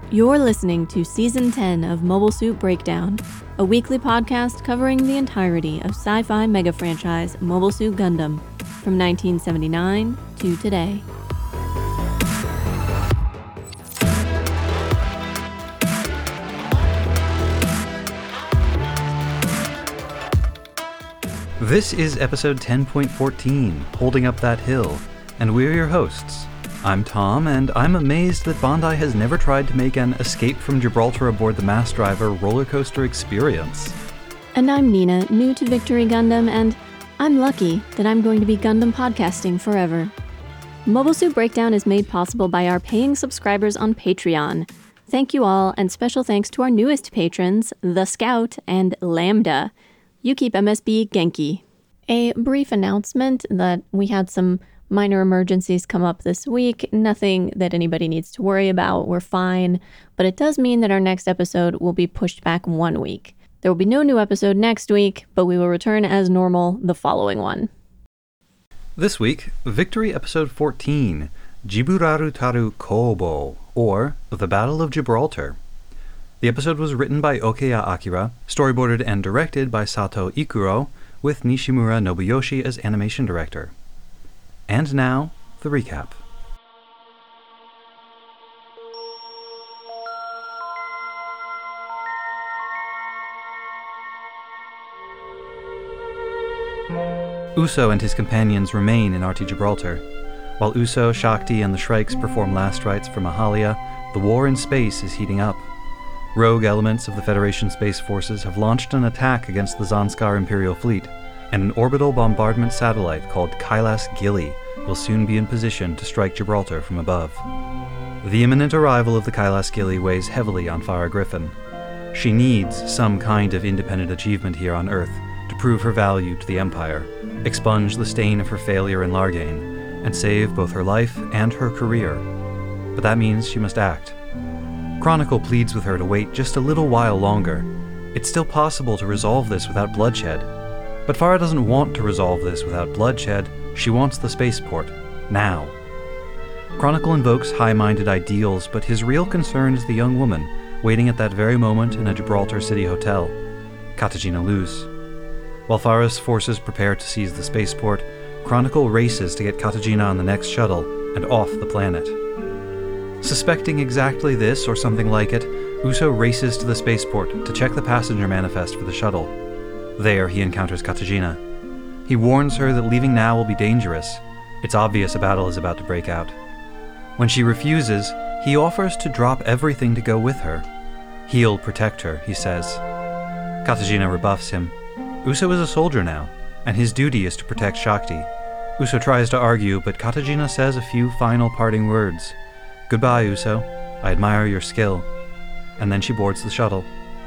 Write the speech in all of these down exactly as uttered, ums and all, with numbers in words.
You're listening to Season ten of Mobile Suit Breakdown, a weekly podcast covering the entirety of sci-fi mega franchise Mobile Suit Gundam, from nineteen seventy-nine to today. This is episode ten point fourteen, Holding Up That Hill, and we're your hosts. I'm Tom, and I'm amazed that Bandai has never tried to make an Escape from Gibraltar Aboard the Mass Driver roller coaster experience. And I'm Nina, new to Victory Gundam, and I'm lucky that I'm going to be Gundam podcasting forever. Mobile Suit Breakdown is made possible by our paying subscribers on Patreon. Thank you all, and special thanks to our newest patrons, The Scout and Lambda. You keep M S B Genki. A brief announcement that we had some minor emergencies come up this week. Nothing that anybody needs to worry about. We're fine. But it does mean that our next episode will be pushed back one week. There will be no new episode next week, but we will return as normal the following one. This week, Victory Episode fourteen, Jiburaru Taru Kobo, or The Battle of Gibraltar. The episode was written by Okeya Akira, storyboarded and directed by Sato Ikuro, with Nishimura Nobuyoshi as animation director. And now, the recap. Uso and his companions remain in R T Gibraltar. While Uso, Shakti, and the Shrikes perform last rites for Mahalia, the war in space is heating up. Rogue elements of the Federation Space Forces have launched an attack against the Zanskar Imperial Fleet, and an orbital bombardment satellite called Kailas Gili will soon be in position to strike Gibraltar from above. The imminent arrival of the Kailas Gili weighs heavily on Farah Griffin. She needs some kind of independent achievement here on Earth to prove her value to the Empire, expunge the stain of her failure in Largain, and save both her life and her career. But that means she must act. Chronicle pleads with her to wait just a little while longer. It's still possible to resolve this without bloodshed. But Farah doesn't want to resolve this without bloodshed. She wants the spaceport, now. Chronicle invokes high-minded ideals, but his real concern is the young woman waiting at that very moment in a Gibraltar City hotel, Katajina Luz. While Farah's forces prepare to seize the spaceport, Chronicle races to get Katajina on the next shuttle and off the planet. Suspecting exactly this or something like it, Uso races to the spaceport to check the passenger manifest for the shuttle. There, he encounters Katajina. He warns her that leaving now will be dangerous. It's obvious a battle is about to break out. When she refuses, he offers to drop everything to go with her. He'll protect her, he says. Katajina rebuffs him. Uso is a soldier now, and his duty is to protect Shakti. Uso tries to argue, but Katajina says a few final parting words. Goodbye, Uso. I admire your skill. And then she boards the shuttle.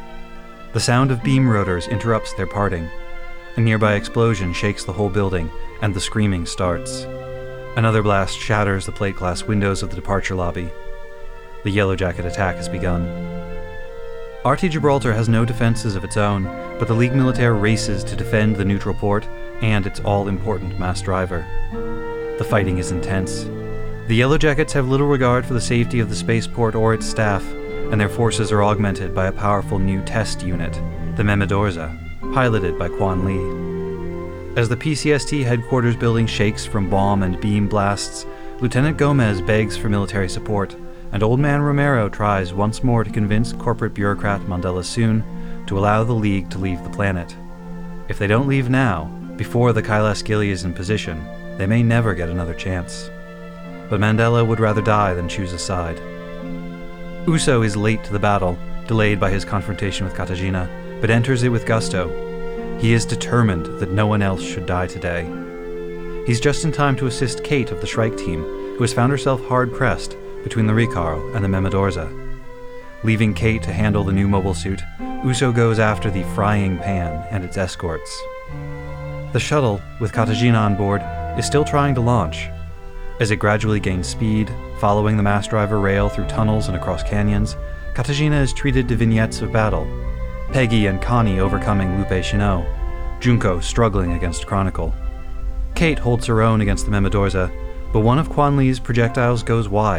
The sound of beam rotors interrupts their parting. A nearby explosion shakes the whole building, and the screaming starts. Another blast shatters the plate glass windows of the departure lobby. The Yellow Jacket attack has begun. R T Gibraltar has no defenses of its own, but the League Militaire races to defend the neutral port and its all-important mass driver. The fighting is intense. The Yellow Jackets have little regard for the safety of the spaceport or its staff, and their forces are augmented by a powerful new test unit, the Memedorza, piloted by Quan Li. As the P C S T headquarters building shakes from bomb and beam blasts, Lieutenant Gomez begs for military support, and Old Man Romero tries once more to convince corporate bureaucrat Mandela Soon to allow the League to leave the planet. If they don't leave now, before the Kailas Gili is in position, they may never get another chance. But Mandela would rather die than choose a side. Uso is late to the battle, delayed by his confrontation with Katajina, but enters it with gusto. He is determined that no one else should die today. He's just in time to assist Kate of the Shrike team, who has found herself hard-pressed between the Recaro and the Memedorza. Leaving Kate to handle the new mobile suit, Uso goes after the Frying Pan and its escorts. The shuttle, with Katajina on board, is still trying to launch. As it gradually gains speed, following the mass driver rail through tunnels and across canyons, Katajina is treated to vignettes of battle. Peggy and Connie overcoming Lupe Chino, Junko struggling against Chronicle. Kate holds her own against the Memedorza, but one of Quan Li's projectiles goes wide,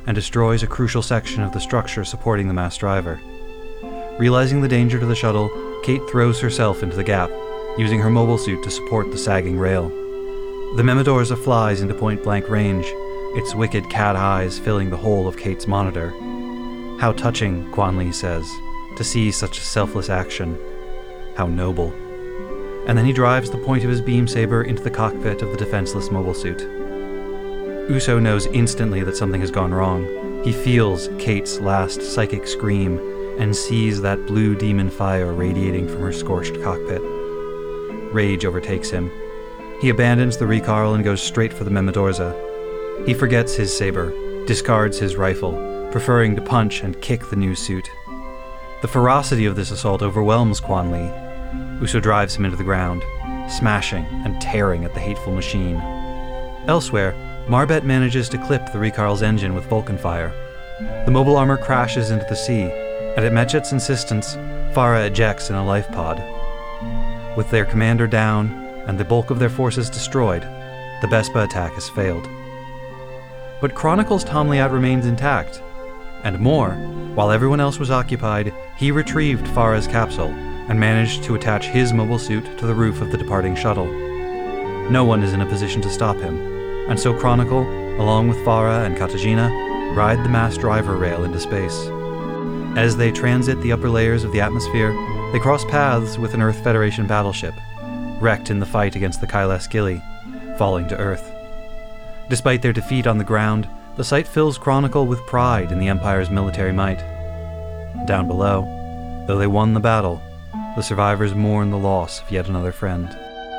and destroys a crucial section of the structure supporting the mass driver. Realizing the danger to the shuttle, Kate throws herself into the gap, using her mobile suit to support the sagging rail. The Memedorza flies into point-blank range, its wicked cat eyes filling the whole of Kate's monitor. How touching, Quan Li says, to see such selfless action. How noble. And then he drives the point of his beam saber into the cockpit of the defenseless mobile suit. Uso knows instantly that something has gone wrong. He feels Kate's last psychic scream and sees that blue demon fire radiating from her scorched cockpit. Rage overtakes him. He abandons the Recarl and goes straight for the Memedorza. He forgets his saber, discards his rifle, preferring to punch and kick the new suit. The ferocity of this assault overwhelms Quan Li. Uso drives him into the ground, smashing and tearing at the hateful machine. Elsewhere, Marbet manages to clip the Recarl's engine with Vulcan fire. The mobile armor crashes into the sea, and at Metchet's insistence, Farah ejects in a life pod. With their commander down and the bulk of their forces destroyed, the Bespa attack has failed. But Chronicle's Tomliat remains intact, and more, while everyone else was occupied, he retrieved Farah's capsule and managed to attach his mobile suit to the roof of the departing shuttle. No one is in a position to stop him, and so Chronicle, along with Farah and Katajina, ride the mass driver rail into space. As they transit the upper layers of the atmosphere, they cross paths with an Earth Federation battleship, wrecked in the fight against the Kyleth Gilly, falling to Earth. Despite their defeat on the ground, the sight fills Chronicle with pride in the Empire's military might. Down below, though they won the battle, the survivors mourn the loss of yet another friend.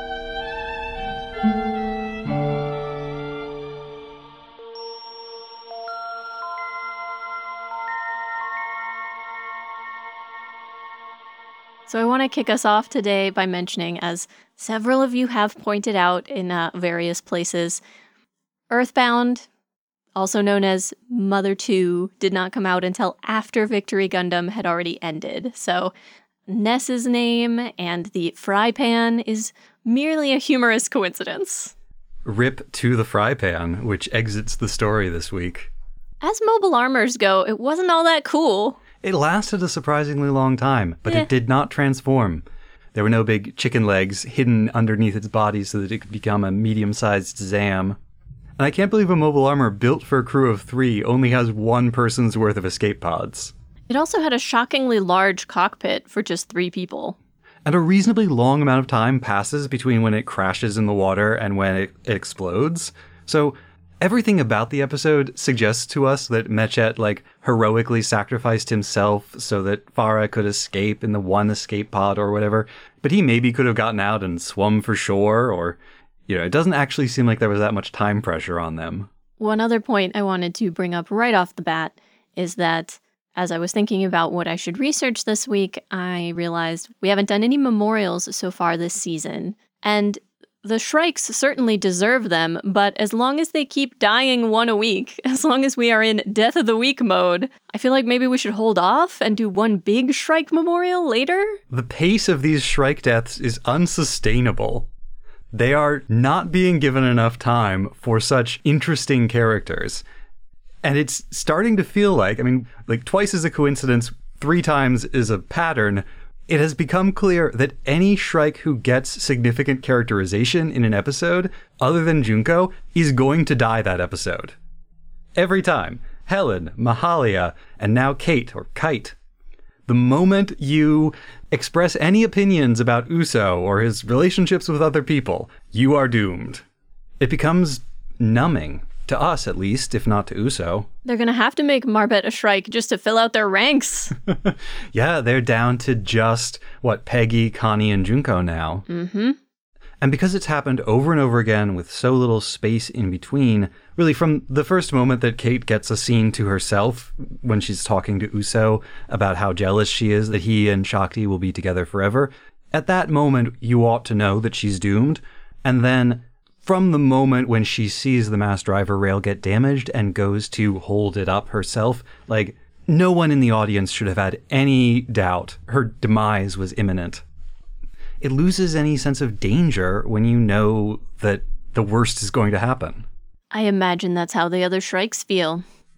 So I want to kick us off today by mentioning, as several of you have pointed out in uh, various places, Earthbound, also known as Mother two, did not come out until after Victory Gundam had already ended. So Ness's name and the fry pan is merely a humorous coincidence. Rip to the fry pan, which exits the story this week. As mobile armors go, it wasn't all that cool. It lasted a surprisingly long time, but yeah. It did not transform. There were no big chicken legs hidden underneath its body so that it could become a medium-sized Zam. And I can't believe a mobile armor built for a crew of three only has one person's worth of escape pods. It also had a shockingly large cockpit for just three people. And a reasonably long amount of time passes between when it crashes in the water and when it, it explodes. So everything about the episode suggests to us that Metchet, like, heroically sacrificed himself so that Farah could escape in the one escape pod or whatever. But he maybe could have gotten out and swum for shore, or, you know, it doesn't actually seem like there was that much time pressure on them. One other point I wanted to bring up right off the bat is that as I was thinking about what I should research this week, I realized we haven't done any memorials so far this season. And the Shrikes certainly deserve them, but as long as they keep dying one a week, as long as we are in Death of the Week mode, I feel like maybe we should hold off and do one big Shrike memorial later? The pace of these Shrike deaths is unsustainable. They are not being given enough time for such interesting characters. And it's starting to feel like, I mean, like twice is a coincidence, three times is a pattern. It has become clear that any Shrike who gets significant characterization in an episode, other than Junko, is going to die that episode. Every time. Helen, Mahalia, and now Kate, or Kite. The moment you express any opinions about Uso or his relationships with other people, you are doomed. It becomes numbing. To us, at least, if not to Uso. They're going to have to make Marbet a Shrike just to fill out their ranks. Yeah, they're down to just, what, Peggy, Connie, and Junko now. Mm-hmm. And because it's happened over and over again with so little space in between, really from the first moment that Kate gets a scene to herself when she's talking to Uso about how jealous she is that he and Shakti will be together forever, at that moment you ought to know that she's doomed. And then from the moment when she sees the mass driver rail get damaged and goes to hold it up herself, like, no one in the audience should have had any doubt her demise was imminent. It loses any sense of danger when you know that the worst is going to happen. I imagine that's how the other Shrikes feel.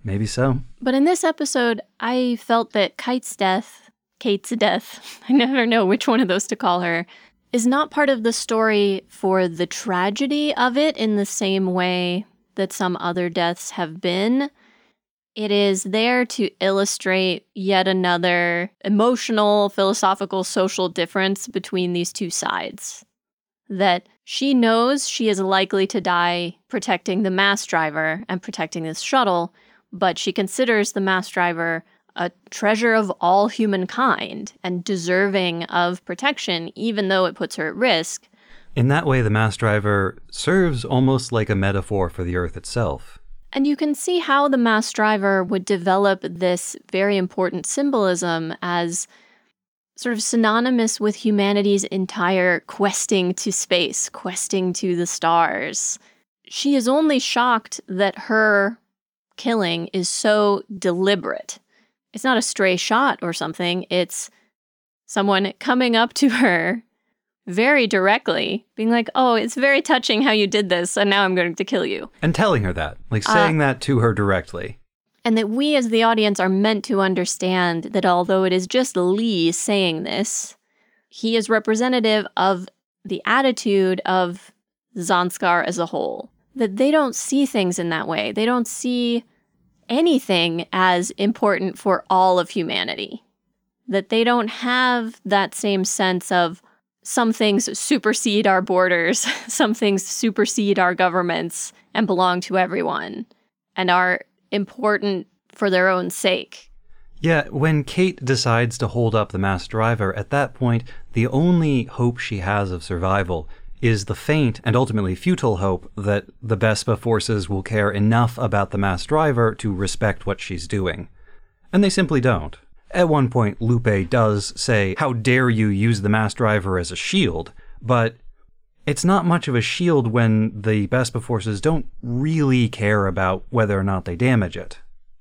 Maybe so. But in this episode, I felt that Kite's death, Kate's death, I never know which one of those to call her, is not part of the story for the tragedy of it in the same way that some other deaths have been. It is there to illustrate yet another emotional, philosophical, social difference between these two sides. That she knows she is likely to die protecting the mass driver and protecting this shuttle, but she considers the mass driver a treasure of all humankind and deserving of protection, even though it puts her at risk. In that way, the mass driver serves almost like a metaphor for the Earth itself. And you can see how the mass driver would develop this very important symbolism as sort of synonymous with humanity's entire questing to space, questing to the stars. She is only shocked that her killing is so deliberate. It's not a stray shot or something. It's someone coming up to her very directly, being like, oh, it's very touching how you did this, and now I'm going to kill you. And telling her that, like saying uh, that to her directly. And that we as the audience are meant to understand that although it is just Lee saying this, he is representative of the attitude of Zanskar as a whole. That they don't see things in that way. They don't see anything as important for all of humanity. That they don't have that same sense of some things supersede our borders, some things supersede our governments and belong to everyone and are important for their own sake. Yeah, when Kate decides to hold up the mass driver, at that point, the only hope she has of survival is the faint and ultimately futile hope that the Bespa forces will care enough about the mass driver to respect what she's doing. And they simply don't. At one point, Lupe does say, how dare you use the mass driver as a shield, but it's not much of a shield when the Bespa forces don't really care about whether or not they damage it.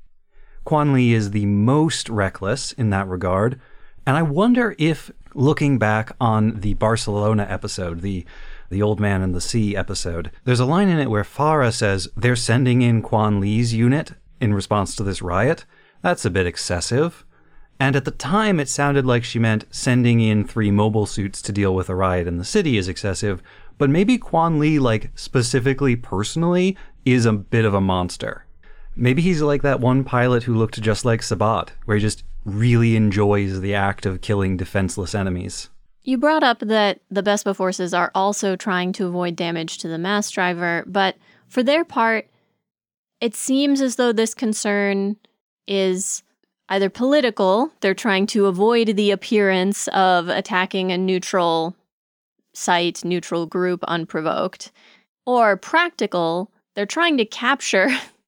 Quan Li is the most reckless in that regard, and I wonder if, looking back on the Barcelona episode, the the Old Man and the Sea episode, there's a line in it where Farah says they're sending in Quan Li's unit in response to this riot. That's a bit excessive. And at the time, it sounded like she meant sending in three mobile suits to deal with a riot in the city is excessive, but maybe Quan Li, like, specifically, personally, is a bit of a monster. Maybe he's like that one pilot who looked just like Sabat, where he just really enjoys the act of killing defenseless enemies. You brought up that the Bespa forces are also trying to avoid damage to the mass driver, but for their part, it seems as though this concern is either political, they're trying to avoid the appearance of attacking a neutral site, neutral group unprovoked, or practical, they're trying to capture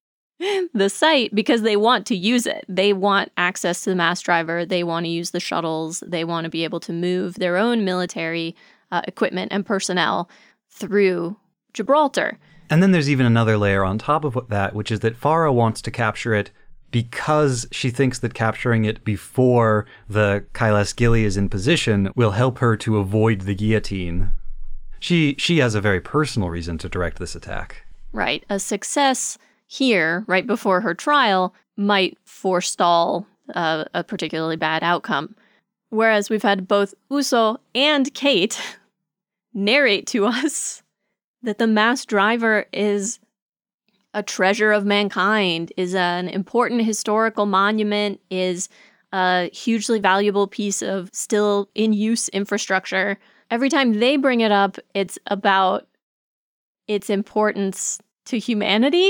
the site because they want to use it. They want access to the mass driver, they want to use the shuttles, they want to be able to move their own military uh, equipment and personnel through Gibraltar. And then there's even another layer on top of that, which is that Farah wants to capture it because she thinks that capturing it before the Kailas Gili is in position will help her to avoid the guillotine. She she has a very personal reason to direct this attack. Right. A success here, right before her trial, might forestall uh, a particularly bad outcome. Whereas we've had both Uso and Kate narrate to us that the mass driver is a treasure of mankind, is an important historical monument, is a hugely valuable piece of still in use infrastructure. Every time they bring it up, it's about its importance to humanity.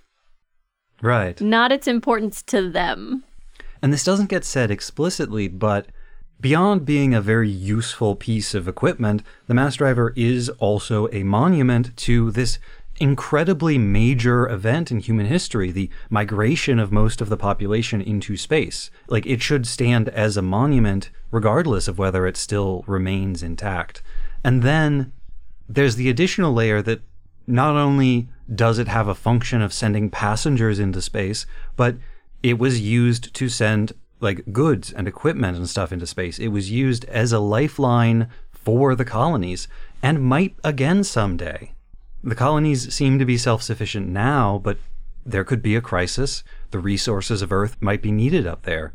Right. Not its importance to them. And this doesn't get said explicitly, but beyond being a very useful piece of equipment, the mass driver is also a monument to this incredibly major event in human history, the migration of most of the population into space. Like, it should stand as a monument regardless of whether it still remains intact. And then there's the additional layer that not only does it have a function of sending passengers into space, but it was used to send like goods and equipment and stuff into space. It was used as a lifeline for the colonies and might again someday. The colonies seem to be self-sufficient now, but there could be a crisis. The resources of Earth might be needed up there.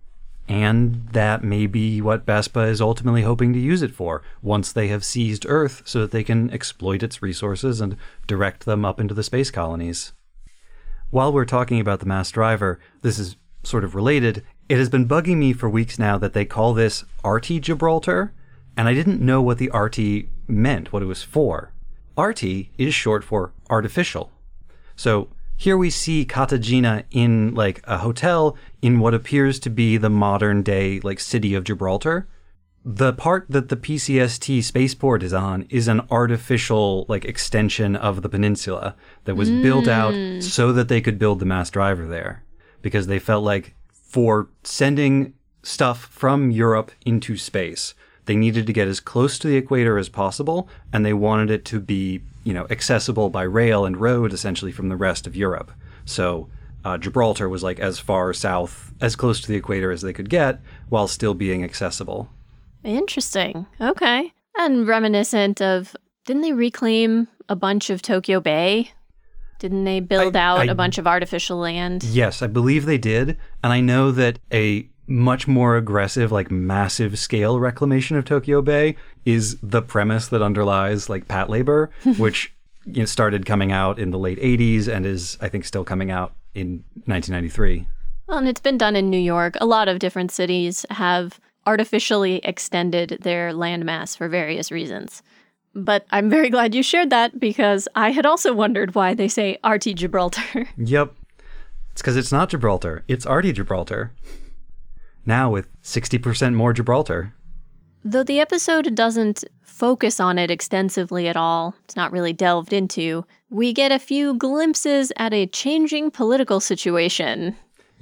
And that may be what Bespa is ultimately hoping to use it for, once they have seized Earth so that they can exploit its resources and direct them up into the space colonies. While we're talking about the mass driver, this is sort of related. It has been bugging me for weeks now that they call this Arty Gibraltar, and I didn't know what the Arty meant, what it was for. Arty is short for artificial. So here we see Cartagena in like a hotel in what appears to be the modern day like city of Gibraltar. The part that the P C S T spaceport is on is an artificial like extension of the peninsula that was mm. built out so that they could build the mass driver there, because they felt like for sending stuff from Europe into space, they needed to get as close to the equator as possible, and they wanted it to be, you know, accessible by rail and road essentially from the rest of Europe. So uh, Gibraltar was like as far south, as close to the equator as they could get, while still being accessible. Interesting. Okay. And reminiscent of, didn't they reclaim a bunch of Tokyo Bay? Didn't they build I, out I, a bunch of artificial land? Yes, I believe they did. And I know that a much more aggressive, like massive scale reclamation of Tokyo Bay is the premise that underlies like Pat Labor, which you know, started coming out in the late eighties and is, I think, still coming out in nineteen ninety-three. Well, and it's been done in New York. A lot of different cities have artificially extended their landmass for various reasons. But I'm very glad you shared that, because I had also wondered why they say Arty Gibraltar. Yep. It's because it's not Gibraltar. It's Arty Gibraltar. Now with sixty percent more Gibraltar. Though the episode doesn't focus on it extensively at all, it's not really delved into, we get a few glimpses at a changing political situation.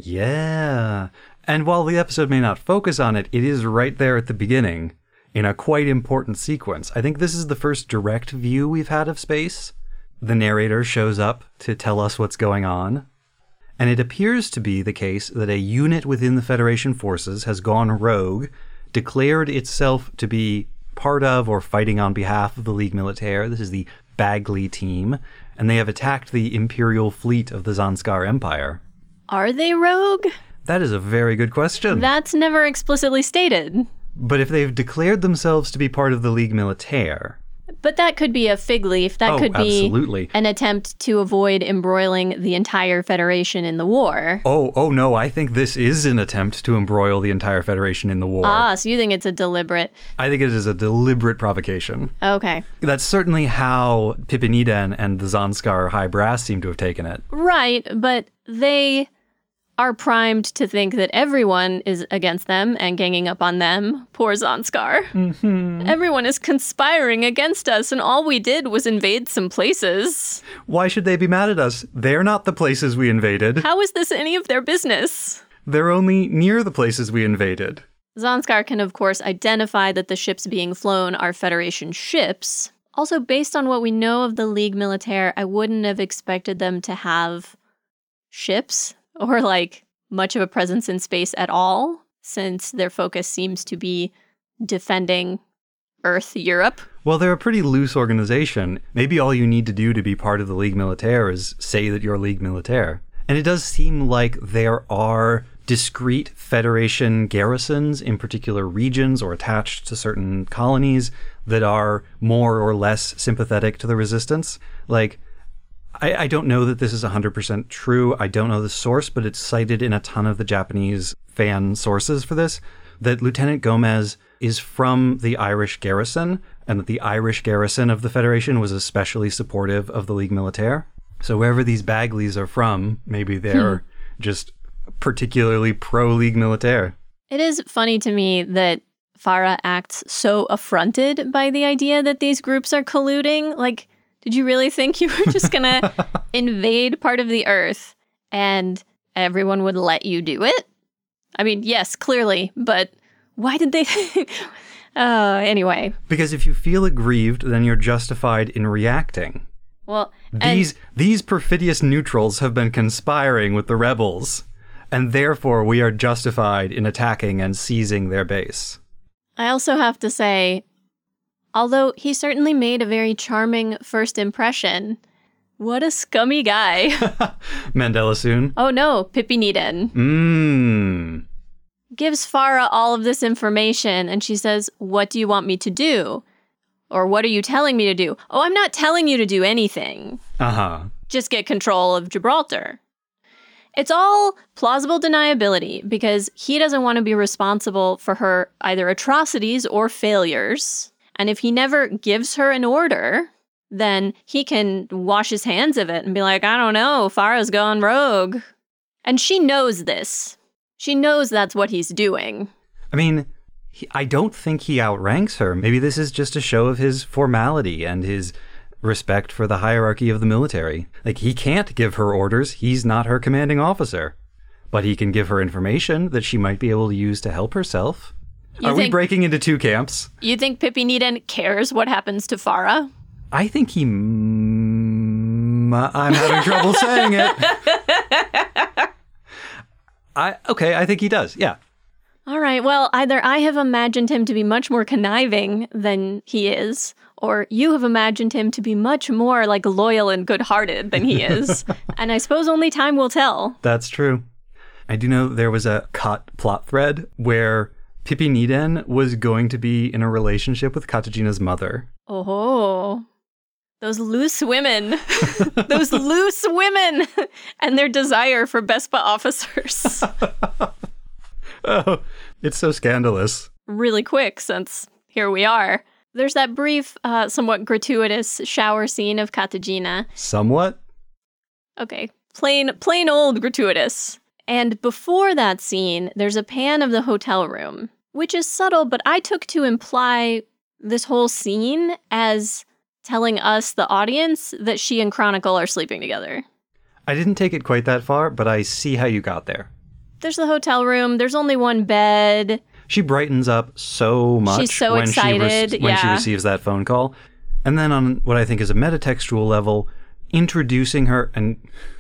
Yeah. And while the episode may not focus on it, it is right there at the beginning in a quite important sequence. I think this is the first direct view we've had of space. The narrator shows up to tell us what's going on. And it appears to be the case that a unit within the Federation forces has gone rogue, declared itself to be part of or fighting on behalf of the Ligue Militaire. This is the Bagley team. And they have attacked the Imperial fleet of the Zanskar Empire. Are they rogue? That is a very good question. That's never explicitly stated. But if they've declared themselves to be part of the Ligue Militaire... But that could be a fig leaf. That oh, could be absolutely. an attempt to avoid embroiling the entire Federation in the war. Oh, oh no, I think this is an attempt to embroil the entire Federation in the war. Ah, so you think it's a deliberate... I think it is a deliberate provocation. Okay. That's certainly how Pipinida and the Zanskar High Brass seem to have taken it. Right, but they are primed to think that everyone is against them and ganging up on them. Poor Zanskar. Mm-hmm. Everyone is conspiring against us, and all we did was invade some places. Why should they be mad at us? They're not the places we invaded. How is this any of their business? They're only near the places we invaded. Zanskar can, of course, identify that the ships being flown are Federation ships. Also, based on what we know of the Ligue Militaire, I wouldn't have expected them to have ships or, like, much of a presence in space at all, since their focus seems to be defending Earth, Europe. Well, they're a pretty loose organization. Maybe all you need to do to be part of the Ligue Militaire is say that you're Ligue Militaire. And it does seem like there are discrete Federation garrisons in particular regions or attached to certain colonies that are more or less sympathetic to the resistance. Like, I, I don't know that this is one hundred percent true. I don't know the source, but it's cited in a ton of the Japanese fan sources for this, that Lieutenant Gomez is from the Irish garrison, and that the Irish garrison of the Federation was especially supportive of the Ligue Militaire. So wherever these Bagleys are from, maybe they're hmm. just particularly pro-Ligue Militaire. It is funny to me that Farah acts so affronted by the idea that these groups are colluding. Like, did you really think you were just going to invade part of the Earth and everyone would let you do it? I mean, yes, clearly, but why did they... uh, anyway. Because if you feel aggrieved, then you're justified in reacting. Well, These and- these perfidious neutrals have been conspiring with the rebels, and therefore we are justified in attacking and seizing their base. I also have to say, although he certainly made a very charming first impression, What a scummy guy. Mandela soon. Oh no, Pippi Needham. Mmm. Gives Farah all of this information, and she says, what do you want me to do? Or what are you telling me to do? Oh, I'm not telling you to do anything. Uh-huh. Just get control of Gibraltar. It's all plausible deniability because he doesn't want to be responsible for her either atrocities or failures. And if he never gives her an order, then he can wash his hands of it and be like, I don't know, Farah's gone rogue. And she knows this. She knows that's what he's doing. I mean, he, I don't think he outranks her. Maybe this is just a show of his formality and his respect for the hierarchy of the military. Like, he can't give her orders. He's not her commanding officer. But he can give her information that she might be able to use to help herself. You Are think, we breaking into two camps? You think Pippi Needham cares what happens to Farah? I think he... Mm, I'm having trouble saying it. I Okay, I think he does, yeah. All right, well, either I have imagined him to be much more conniving than he is, or you have imagined him to be much more, like, loyal and good-hearted than he is. And I suppose only time will tell. That's true. I do know there was a cut plot thread where Pippi Needham was going to be in a relationship with Katagina's mother. Oh, those loose women. Those loose women and their desire for Bespa officers. Oh, it's so scandalous. Really quick, since here we are. There's that brief, uh, somewhat gratuitous shower scene of Katagina. Somewhat? Okay, plain, plain old gratuitous. And before that scene, there's a pan of the hotel room, which is subtle, but I took to imply this whole scene as telling us, the audience, that she and Chronicle are sleeping together. I didn't take it quite that far, but I see how you got there. There's the hotel room. There's only one bed. She brightens up so much She's so when, excited, she, re- when yeah. she receives that phone call. And then on what I think is a metatextual level, introducing her, and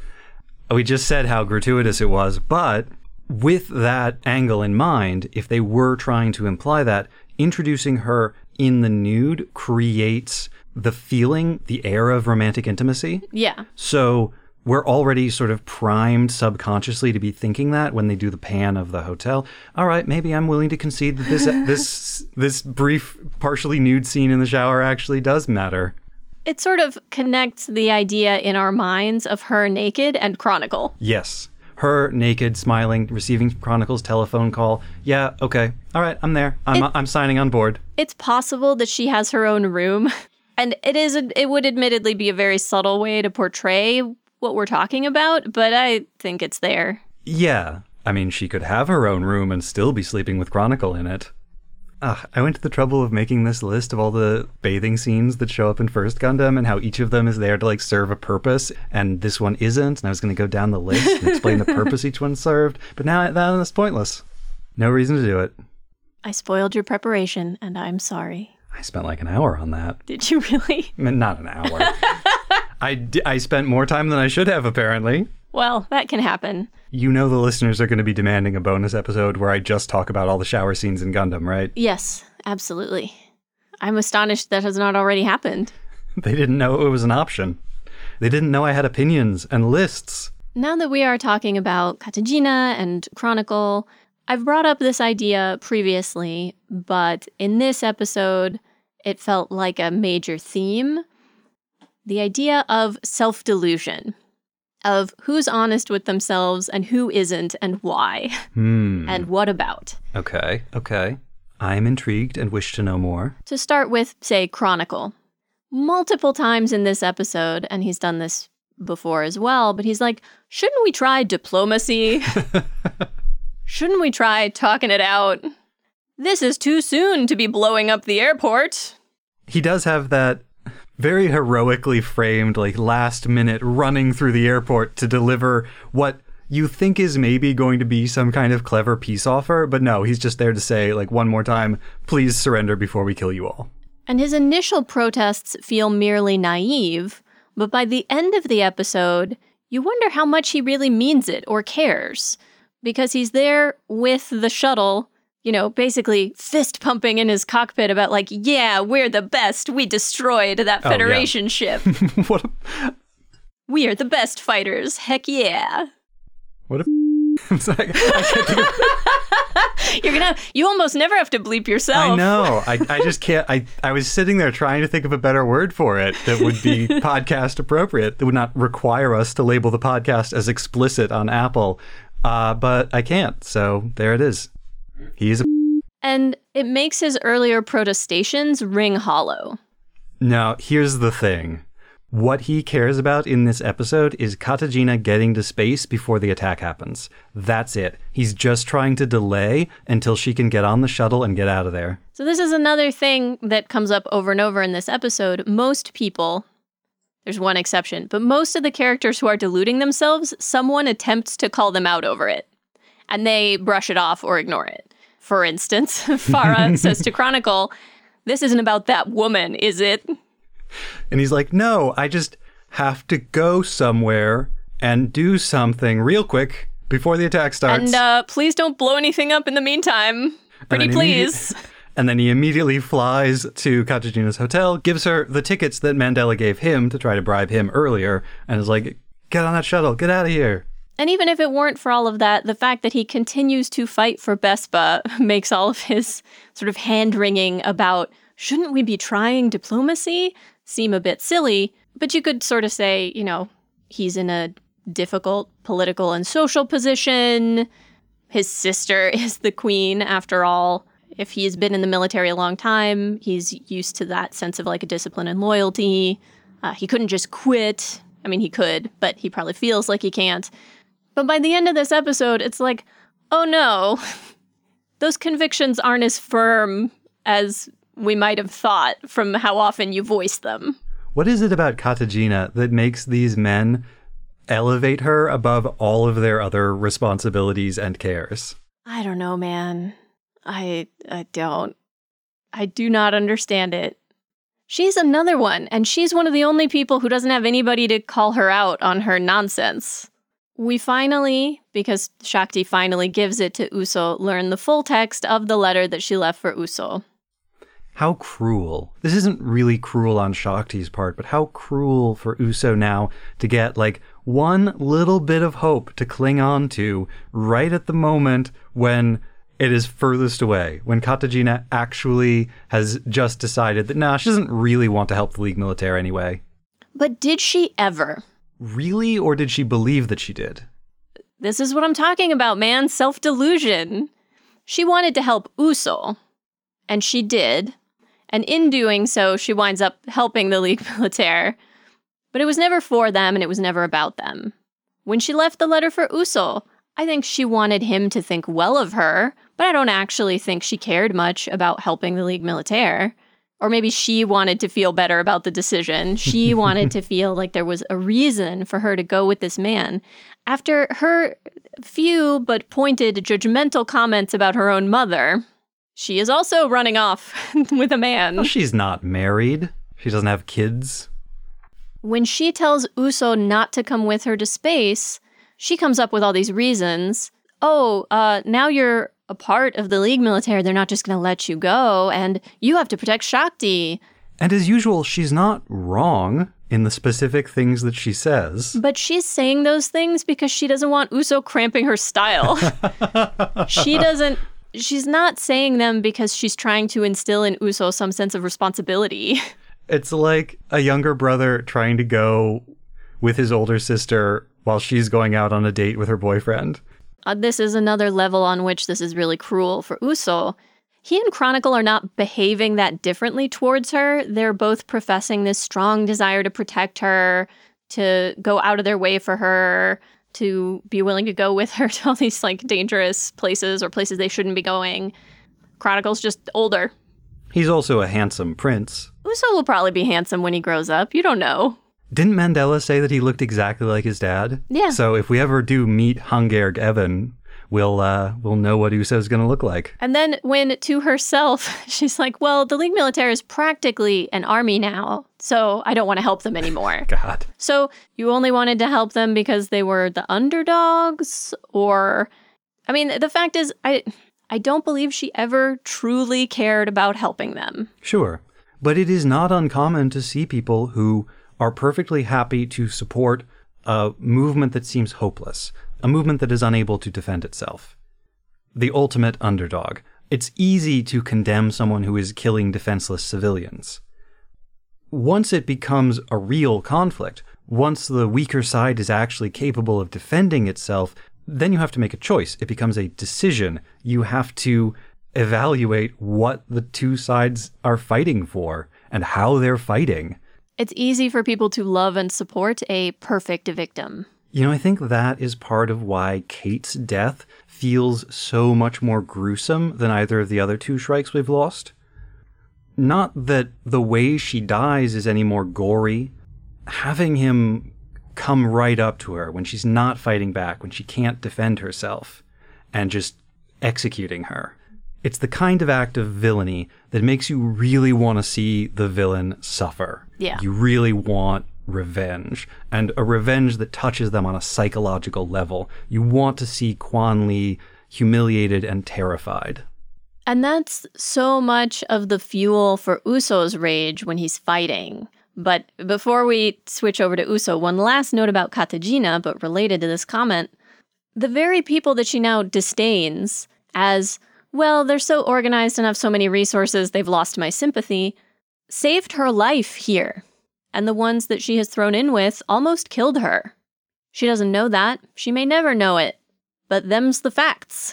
we just said how gratuitous it was, but with that angle in mind, if they were trying to imply that, introducing her in the nude creates the feeling, the air of romantic intimacy. Yeah. So we're already sort of primed subconsciously to be thinking that when they do the pan of the hotel. All right, maybe I'm willing to concede that this this this brief, partially nude scene in the shower actually does matter. It sort of connects the idea in our minds of her naked and Chronicle. Yes. Her naked, smiling, receiving Chronicle's telephone call. Yeah, okay. All right, I'm there. I'm It- I'm signing on board. It's possible that she has her own room. And it is a, it would admittedly be a very subtle way to portray what we're talking about, but I think it's there. Yeah. I mean, she could have her own room and still be sleeping with Chronicle in it. Ugh, I went to the trouble of making this list of all the bathing scenes that show up in First Gundam and how each of them is there to like serve a purpose, and this one isn't, and I was going to go down the list and explain the purpose each one served, but now that is pointless. No reason to do it. I spoiled your preparation, and I'm sorry. I spent like an hour on that. Did you really? I mean, not an hour. I, d- I spent more time than I should have, apparently. Well, that can happen. You know the listeners are going to be demanding a bonus episode where I just talk about all the shower scenes in Gundam, right? Yes, absolutely. I'm astonished that has not already happened. They didn't know it was an option. They didn't know I had opinions and lists. Now that we are talking about Katagina and Chronicle, I've brought up this idea previously, but in this episode, it felt like a major theme. The idea of self-delusion, of who's honest with themselves and who isn't and why, Hmm. and what about. Okay, okay. I'm intrigued and wish to know more. To start with, say, Chronicle. Multiple times in this episode, and he's done this before as well, but he's like, shouldn't we try diplomacy? Shouldn't we try talking it out? This is too soon to be blowing up the airport. He does have that very heroically framed, like, last minute running through the airport to deliver what you think is maybe going to be some kind of clever peace offer, but no, he's just there to say, like, one more time, please surrender before we kill you all. And his initial protests feel merely naive, but by the end of the episode, you wonder how much he really means it or cares. Because he's there with the shuttle, you know, basically fist pumping in his cockpit about like, yeah, we're the best. We destroyed that Oh, Federation yeah. ship. What a, We are the best fighters. Heck yeah. What a I'm sorry, I can't think of... You're gonna you almost never have to bleep yourself. I know. I, I just can't. I, I was sitting there trying to think of a better word for it that would be podcast appropriate, that would not require us to label the podcast as explicit on Apple. Uh, but I can't. So there it is. He's a... And it makes his earlier protestations ring hollow. Now, here's the thing. What he cares about in this episode is Katagina getting to space before the attack happens. That's it. He's just trying to delay until she can get on the shuttle and get out of there. So this is another thing that comes up over and over in this episode. Most people, there's one exception, but most of the characters who are deluding themselves, someone attempts to call them out over it. And they brush it off or ignore it. For instance, Farah says to Chronicle, "This isn't about that woman, is it?" And he's like, no, I just have to go somewhere and do something real quick before the attack starts. And uh, please don't blow anything up in the meantime. Pretty please. And then he immediately flies to Katagina's hotel, gives her the tickets that Mandela gave him to try to bribe him earlier, and is like, get on that shuttle, get out of here. And even if it weren't for all of that, the fact that he continues to fight for Bespa makes all of his sort of hand-wringing about, shouldn't we be trying diplomacy, seem a bit silly. But you could sort of say, you know, he's in a difficult political and social position. His sister is the queen, after all. If he's been in the military a long time, he's used to that sense of like a discipline and loyalty. Uh, he couldn't just quit. I mean, he could, but he probably feels like he can't. But by the end of this episode, it's like, oh no, those convictions aren't as firm as we might have thought from how often you voice them. What is it about Katagina that makes these men elevate her above all of their other responsibilities and cares? I don't know, man. I I don't. I do not understand it. She's another one, and she's one of the only people who doesn't have anybody to call her out on her nonsense. We finally, because Shakti finally gives it to Uso, learn the full text of the letter that she left for Uso. How cruel. This isn't really cruel on Shakti's part, but how cruel for Uso now to get, like, one little bit of hope to cling on to right at the moment when it is furthest away, when Katagina actually has just decided that, nah, she doesn't really want to help the League Militaire anyway. But did she ever? Really? Or did she believe that she did? This is what I'm talking about, man. Self-delusion. She wanted to help Uso, and she did. And in doing so, she winds up helping the League Militaire. But it was never for them, and it was never about them. When she left the letter for Uso, I think she wanted him to think well of her, but I don't actually think she cared much about helping the League Militaire. Or maybe she wanted to feel better about the decision. She wanted to feel like there was a reason for her to go with this man. After her few but pointed judgmental comments about her own mother, she is also running off with a man. Well, she's not married. She doesn't have kids. When she tells Uso not to come with her to space, she comes up with all these reasons. Oh, uh, now you're a part of the League Militaire. They're not just going to let you go, and you have to protect Shakti. And as usual, she's not wrong in the specific things that she says. But she's saying those things because she doesn't want Uso cramping her style. She doesn't... She's not saying them because she's trying to instill in Uso some sense of responsibility. It's like a younger brother trying to go with his older sister while she's going out on a date with her boyfriend. Uh, this is another level on which this is really cruel for Uso. He and Chronicle are not behaving that differently towards her. They're both professing this strong desire to protect her, to go out of their way for her, to be willing to go with her to all these like dangerous places or places they shouldn't be going. Chronicle's just older. He's also a handsome prince. Uso will probably be handsome when he grows up. You don't know. Didn't Mandela say that he looked exactly like his dad? Yeah. So if we ever do meet Hungerg Evan, we'll uh, we'll know what Uso's going to look like. And then when to herself, she's like, well, the League Militaire is practically an army now, so I don't want to help them anymore. God. So you only wanted to help them because they were the underdogs? Or, I mean, the fact is, I I don't believe she ever truly cared about helping them. Sure. But it is not uncommon to see people who are perfectly happy to support a movement that seems hopeless, a movement that is unable to defend itself. The ultimate underdog. It's easy to condemn someone who is killing defenseless civilians. Once it becomes a real conflict, once the weaker side is actually capable of defending itself, then you have to make a choice. It becomes a decision. You have to evaluate what the two sides are fighting for and how they're fighting. It's easy for people to love and support a perfect victim. You know, I think that is part of why Kate's death feels so much more gruesome than either of the other two Shrikes we've lost. Not that the way she dies is any more gory. Having him come right up to her when she's not fighting back, when she can't defend herself, and just executing her. It's the kind of act of villainy that makes you really want to see the villain suffer. Yeah. You really want revenge, and a revenge that touches them on a psychological level. You want to see Quan Li humiliated and terrified. And that's so much of the fuel for Uso's rage when he's fighting. But before we switch over to Uso, one last note about Katejina, but related to this comment. The very people that she now disdains as, well, they're so organized and have so many resources, they've lost my sympathy, saved her life here. And the ones that she has thrown in with almost killed her. She doesn't know that. She may never know it. But them's the facts.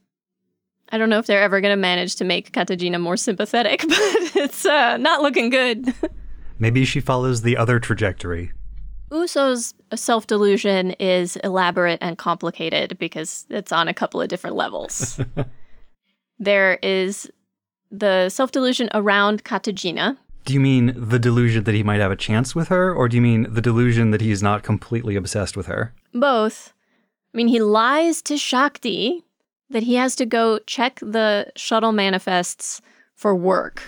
I don't know if they're ever going to manage to make Katejina more sympathetic, but it's uh, not looking good. Maybe she follows the other trajectory. Uso's self-delusion is elaborate and complicated because it's on a couple of different levels. There is the self-delusion around Katejina. Do you mean the delusion that he might have a chance with her, or do you mean the delusion that he's not completely obsessed with her? Both. I mean, he lies to Shakti that he has to go check the shuttle manifests for work.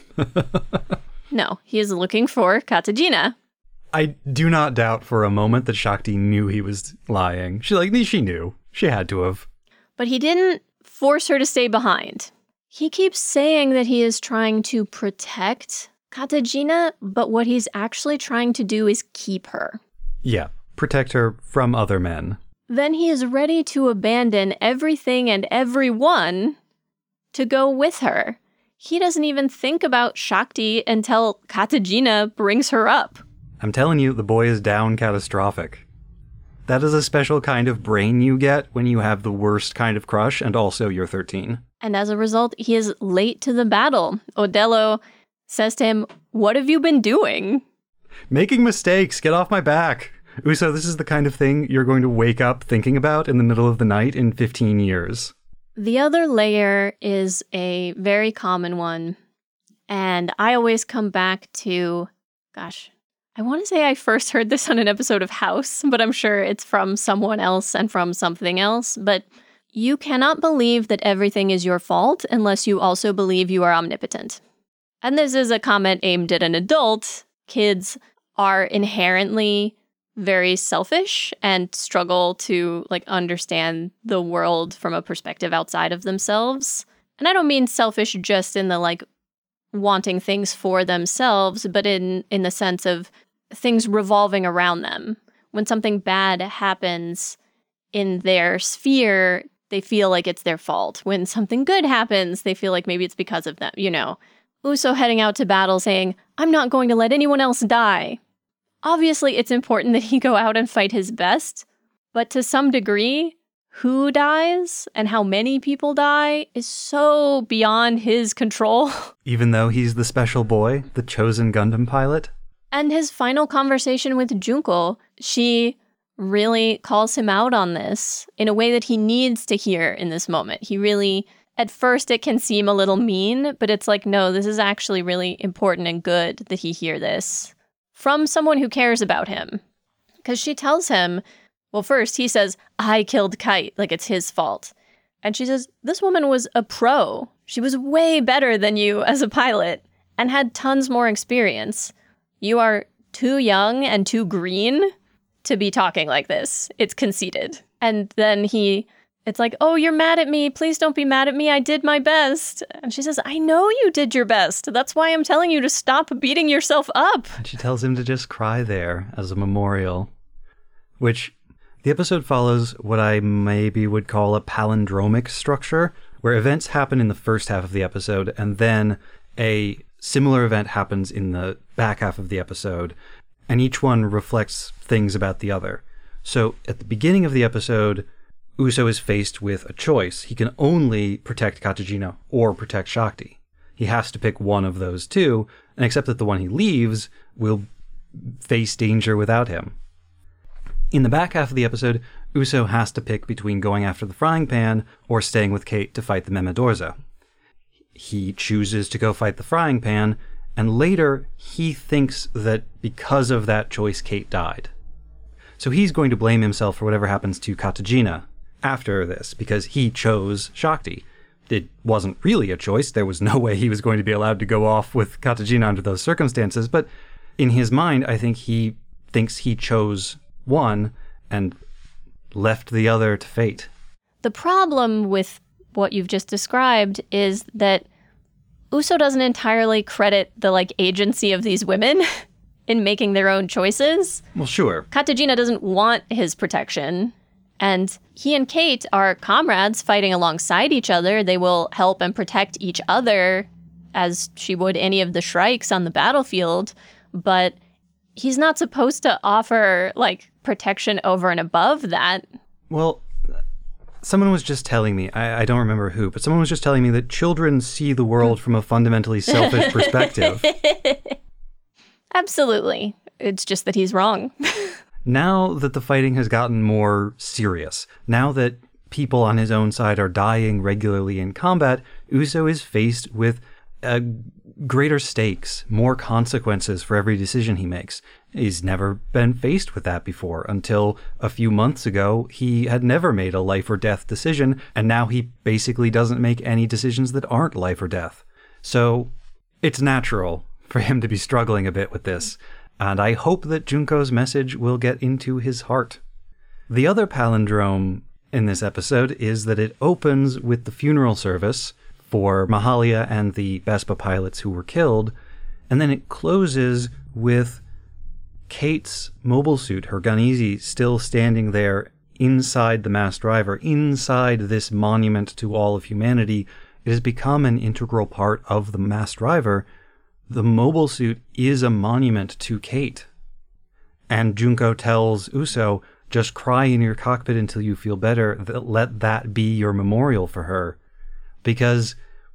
No, he is looking for Katejina. I do not doubt for a moment that Shakti knew he was lying. She like she knew. She had to have. But he didn't force her to stay behind. He keeps saying that he is trying to protect Katejina, but what he's actually trying to do is keep her. Yeah, protect her from other men. Then he is ready to abandon everything and everyone to go with her. He doesn't even think about Shakti until Katejina brings her up. I'm telling you, the boy is down catastrophic. That is a special kind of brain you get when you have the worst kind of crush and also you're thirteen. And as a result, he is late to the battle. Odello says to him, "What have you been doing?" Making mistakes. Get off my back. Uso, this is the kind of thing you're going to wake up thinking about in the middle of the night in fifteen years. The other layer is a very common one. And I always come back to, gosh, I want to say I first heard this on an episode of House, but I'm sure it's from someone else and from something else. But you cannot believe that everything is your fault unless you also believe you are omnipotent. And this is a comment aimed at an adult. Kids are inherently very selfish and struggle to like understand the world from a perspective outside of themselves. And I don't mean selfish just in the like wanting things for themselves, but in, in the sense of things revolving around them. When something bad happens in their sphere, they feel like it's their fault. When something good happens, they feel like maybe it's because of them, you know. Uso heading out to battle saying, "I'm not going to let anyone else die." Obviously, it's important that he go out and fight his best, but to some degree, who dies and how many people die is so beyond his control. Even though he's the special boy, the chosen Gundam pilot? And his final conversation with Junko, she really calls him out on this in a way that he needs to hear in this moment. He really, at first it can seem a little mean, but it's like, no, this is actually really important and good that he hear this from someone who cares about him. Because she tells him, well, first he says, "I killed Kite," like it's his fault. And she says, "This woman was a pro. She was way better than you as a pilot and had tons more experience. You are too young and too green to be talking like this. It's conceited." And then he it's like, oh, you're mad at me. Please don't be mad at me. I did my best. And she says, I know you did your best. That's why I'm telling you to stop beating yourself up. And she tells him to just cry there as a memorial, which the episode follows what I maybe would call a palindromic structure, where events happen in the first half of the episode, and then a similar event happens in the back half of the episode, and each one reflects things about the other. So at the beginning of the episode, Uso is faced with a choice. He can only protect Katujina or protect Shakti. He has to pick one of those two, and accept that the one he leaves will face danger without him. In the back half of the episode, Uso has to pick between going after the frying pan or staying with Kate to fight the Memedorza. He chooses to go fight the frying pan, and later he thinks that because of that choice, Kate died. So he's going to blame himself for whatever happens to Katujina after this, because he chose Shakti. It wasn't really a choice. There was no way he was going to be allowed to go off with Katujina under those circumstances, but in his mind, I think he thinks he chose one and left the other to fate. The problem with what you've just described is that Uso doesn't entirely credit the like agency of these women in making their own choices. Well, sure. Katujina doesn't want his protection, and he and Kate are comrades fighting alongside each other. They will help and protect each other as she would any of the Shrikes on the battlefield, but he's not supposed to offer like protection over and above that. Well, someone was just telling me, I, I don't remember who, but someone was just telling me that children see the world from a fundamentally selfish perspective. Absolutely. It's just that he's wrong. Now that the fighting has gotten more serious, now that people on his own side are dying regularly in combat, Uso is faced with uh, greater stakes, more consequences for every decision he makes. He's never been faced with that before. Until a few months ago, he had never made a life or death decision, and now he basically doesn't make any decisions that aren't life or death. So it's natural for him to be struggling a bit with this, and I hope that Junko's message will get into his heart. The other palindrome in this episode is that it opens with the funeral service for Mahalia and the Vespa pilots who were killed, and then it closes with Kate's mobile suit, her Gun-Easy, still standing there inside the masked driver, inside this monument to all of humanity. It has become an integral part of the masked driver. The mobile suit is a monument to Kate. And Junko tells Uso, just cry in your cockpit until you feel better. Let that be your memorial for her. Because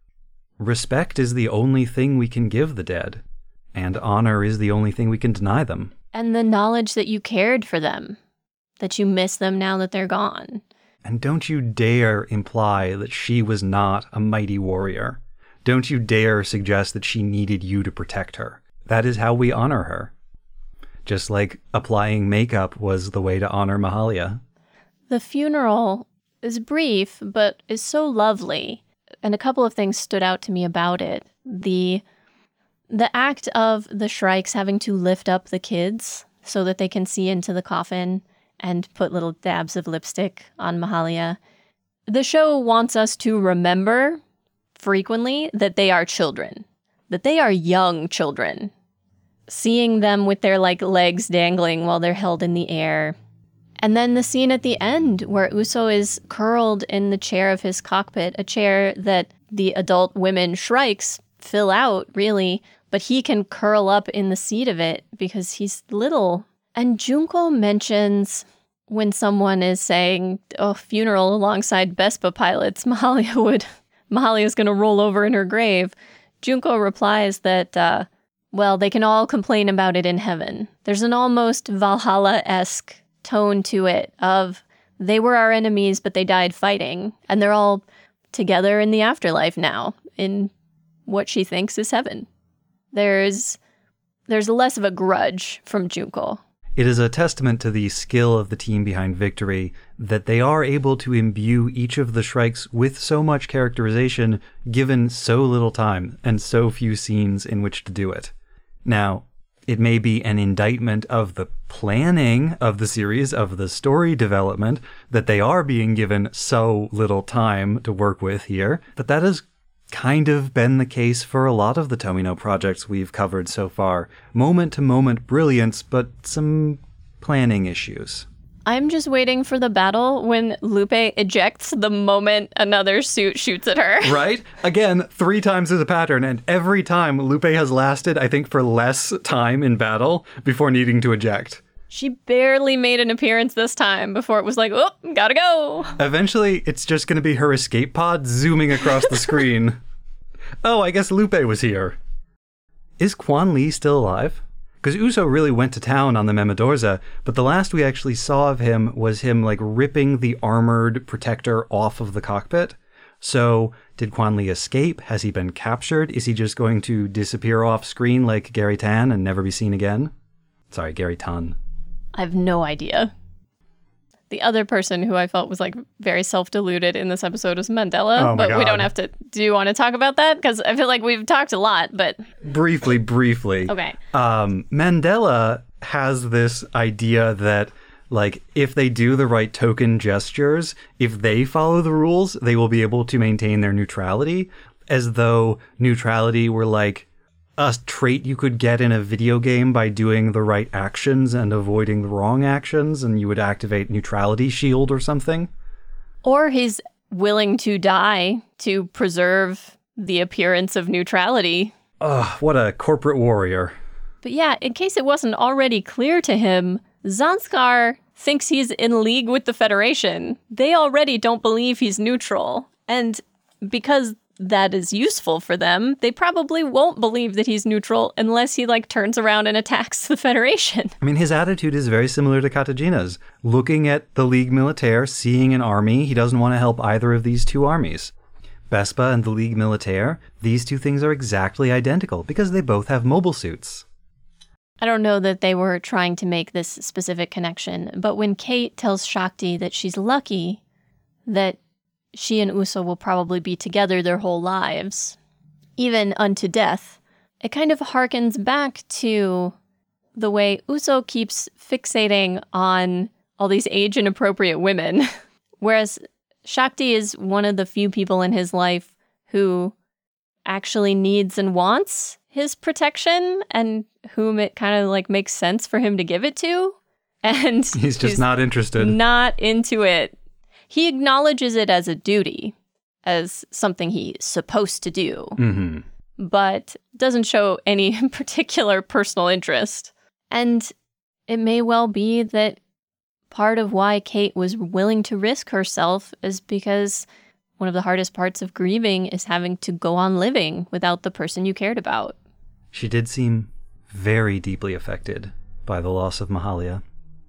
respect is the only thing we can give the dead, and honor is the only thing we can deny them. And the knowledge that you cared for them, that you miss them now that they're gone. And don't you dare imply that she was not a mighty warrior. Don't you dare suggest that she needed you to protect her. That is how we honor her. Just like applying makeup was the way to honor Mahalia. The funeral is brief, but is so lovely. And a couple of things stood out to me about it. The the act of the Shrikes having to lift up the kids so that they can see into the coffin and put little dabs of lipstick on Mahalia. The show wants us to remember frequently that they are children, that they are young children. Seeing them with their like legs dangling while they're held in the air. And then the scene at the end where Uso is curled in the chair of his cockpit, a chair that the adult women Shrikes fill out, really, but he can curl up in the seat of it because he's little. And Junko mentions when someone is saying, oh, funeral alongside Vespa pilots, Mahalia would, Mahalia's going to roll over in her grave. Junko replies that, uh, well, they can all complain about it in heaven. There's an almost Valhalla-esque tone to it of they were our enemies, but they died fighting. And they're all together in the afterlife now, in what she thinks is heaven. There's there's less of a grudge from Junko. It is a testament to the skill of the team behind Victory that they are able to imbue each of the Shrikes with so much characterization given so little time and so few scenes in which to do it. Now, It may be an indictment of the planning of the series, of the story development, that they are being given so little time to work with here. But that has kind of been the case for a lot of the Tomino projects we've covered so far. Moment-to-moment brilliance, but some planning issues. I'm just waiting for the battle when Lupe ejects the moment another suit shoots at her. Right? Again, three times as a pattern, and every time Lupe has lasted, I think, for less time in battle before needing to eject. She barely made an appearance this time before it was like, oh, gotta go. Eventually, it's just going to be her escape pod zooming across the screen. Oh, I guess Lupe was here. Is Quan Li still alive? Because Uso really went to town on the Memedorza, but the last we actually saw of him was him, like, ripping the armored protector off of the cockpit. So, did Quan Li escape? Has he been captured? Is he just going to disappear off screen like Gary Tan and never be seen again? Sorry, Gary Tan. I have no idea. The other person who I felt was like very self-deluded in this episode was Mandela, oh but God. we don't have to. Do you want to talk about that? Because I feel like we've talked a lot, but briefly, briefly. Okay. Um, Mandela has this idea that, like, if they do the right token gestures, if they follow the rules, they will be able to maintain their neutrality, as though neutrality were like a trait you could get in a video game by doing the right actions and avoiding the wrong actions, and you would activate neutrality shield or something. Or he's willing to die to preserve the appearance of neutrality. Ugh, what a corporate warrior. But yeah, in case it wasn't already clear to him, Zanskar thinks he's in league with the Federation. They already don't believe he's neutral. And because that is useful for them, they probably won't believe that he's neutral unless he, like, turns around and attacks the Federation. I mean, his attitude is very similar to Katagina's. Looking at the Ligue Militaire, seeing an army, he doesn't want to help either of these two armies. Bespa and the Ligue Militaire, these two things are exactly identical because they both have mobile suits. I don't know that they were trying to make this specific connection, but when Kate tells Shakti that she's lucky that she and Uso will probably be together their whole lives, even unto death, it kind of harkens back to the way Uso keeps fixating on all these age-inappropriate women, whereas Shakti is one of the few people in his life who actually needs and wants his protection and whom it kind of, like, makes sense for him to give it to. And he's just he's not interested. Not into it. He acknowledges it as a duty, as something he's supposed to do, mm-hmm. but doesn't show any particular personal interest. And it may well be that part of why Kate was willing to risk herself is because one of the hardest parts of grieving is having to go on living without the person you cared about. She did seem very deeply affected by the loss of Mahalia.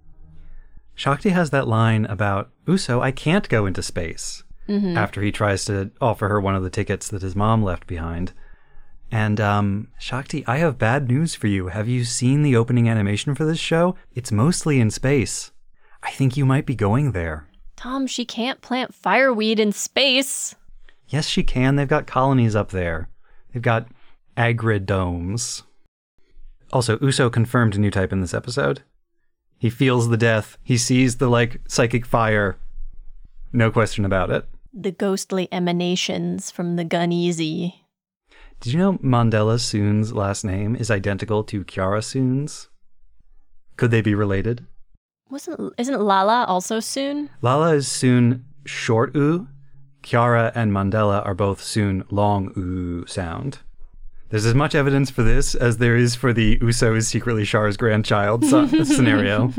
Shakti has that line about, Uso, I can't go into space, mm-hmm. after he tries to offer her one of the tickets that his mom left behind. And, um, Shakti, I have bad news for you. Have you seen the opening animation for this show? It's mostly in space. I think you might be going there. Tom, she can't plant fireweed in space. Yes, she can. They've got colonies up there. They've got agridomes. Also, Uso confirmed a new type in this episode. He feels the death. He sees the, like, psychic fire. No question about it. The ghostly emanations from the Guneezy. Did you know Mandela Soon's last name is identical to Kiara Soon's? Could they be related? Wasn't isn't Lala also Soon? Lala is Soon short oo. Kiara and Mandela are both Soon long oo sound. There's as much evidence for this as there is for the Uso is secretly Char's grandchild so- scenario.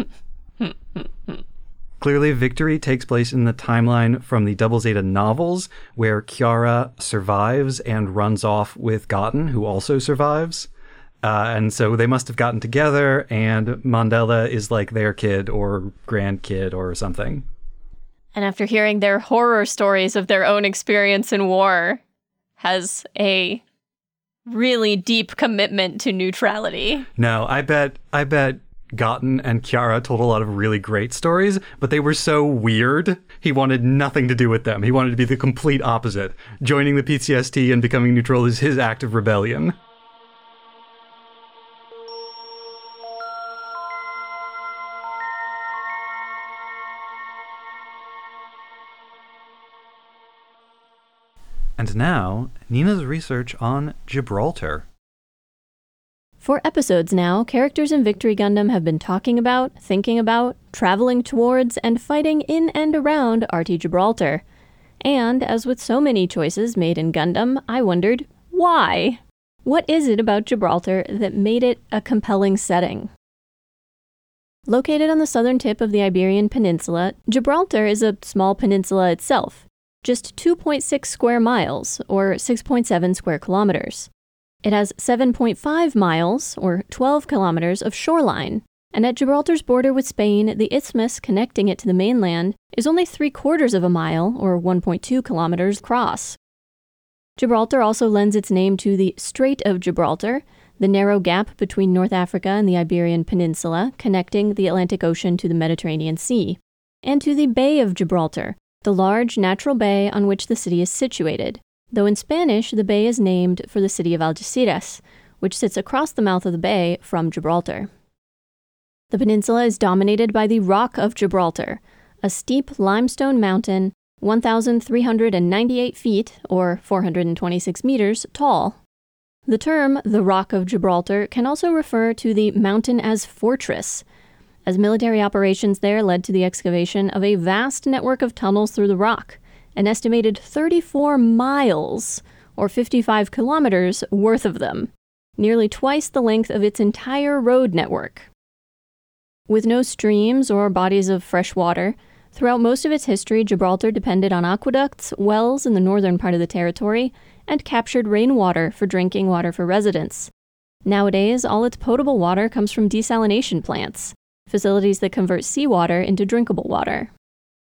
Clearly, victory takes place in the timeline from the Double Zeta novels, where Kiara survives and runs off with Gotten, who also survives. Uh, and so they must have gotten together, and Mandela is like their kid or grandkid or something. And after hearing their horror stories of their own experience in war, has a really deep commitment to neutrality. No, I bet, I bet Gotten and Kiara told a lot of really great stories, but they were so weird, he wanted nothing to do with them. He wanted to be the complete opposite. Joining the P C S T and becoming neutral is his act of rebellion. And now, Nina's research on Gibraltar. For episodes now, characters in Victory Gundam have been talking about, thinking about, traveling towards, and fighting in and around R T Gibraltar. And, as with so many choices made in Gundam, I wondered, why? What is it about Gibraltar that made it a compelling setting? Located on the southern tip of the Iberian Peninsula, Gibraltar is a small peninsula itself, just two point six square miles, or six point seven square kilometers. It has seven point five miles, or twelve kilometers, of shoreline, and at Gibraltar's border with Spain, the isthmus connecting it to the mainland is only three quarters of a mile, or one point two kilometers, across. Gibraltar also lends its name to the Strait of Gibraltar, the narrow gap between North Africa and the Iberian Peninsula, connecting the Atlantic Ocean to the Mediterranean Sea, and to the Bay of Gibraltar, the large natural bay on which the city is situated, though in Spanish the bay is named for the city of Algeciras, which sits across the mouth of the bay from Gibraltar. The peninsula is dominated by the Rock of Gibraltar, a steep limestone mountain one thousand three hundred ninety-eight feet, or four hundred twenty-six meters, tall. The term, the Rock of Gibraltar, can also refer to the mountain as fortress, as military operations there led to the excavation of a vast network of tunnels through the rock, an estimated thirty-four miles, or fifty-five kilometers, worth of them, nearly twice the length of its entire road network. With no streams or bodies of fresh water, throughout most of its history, Gibraltar depended on aqueducts, wells in the northern part of the territory, and captured rainwater for drinking water for residents. Nowadays, all its potable water comes from desalination plants, facilities that convert seawater into drinkable water.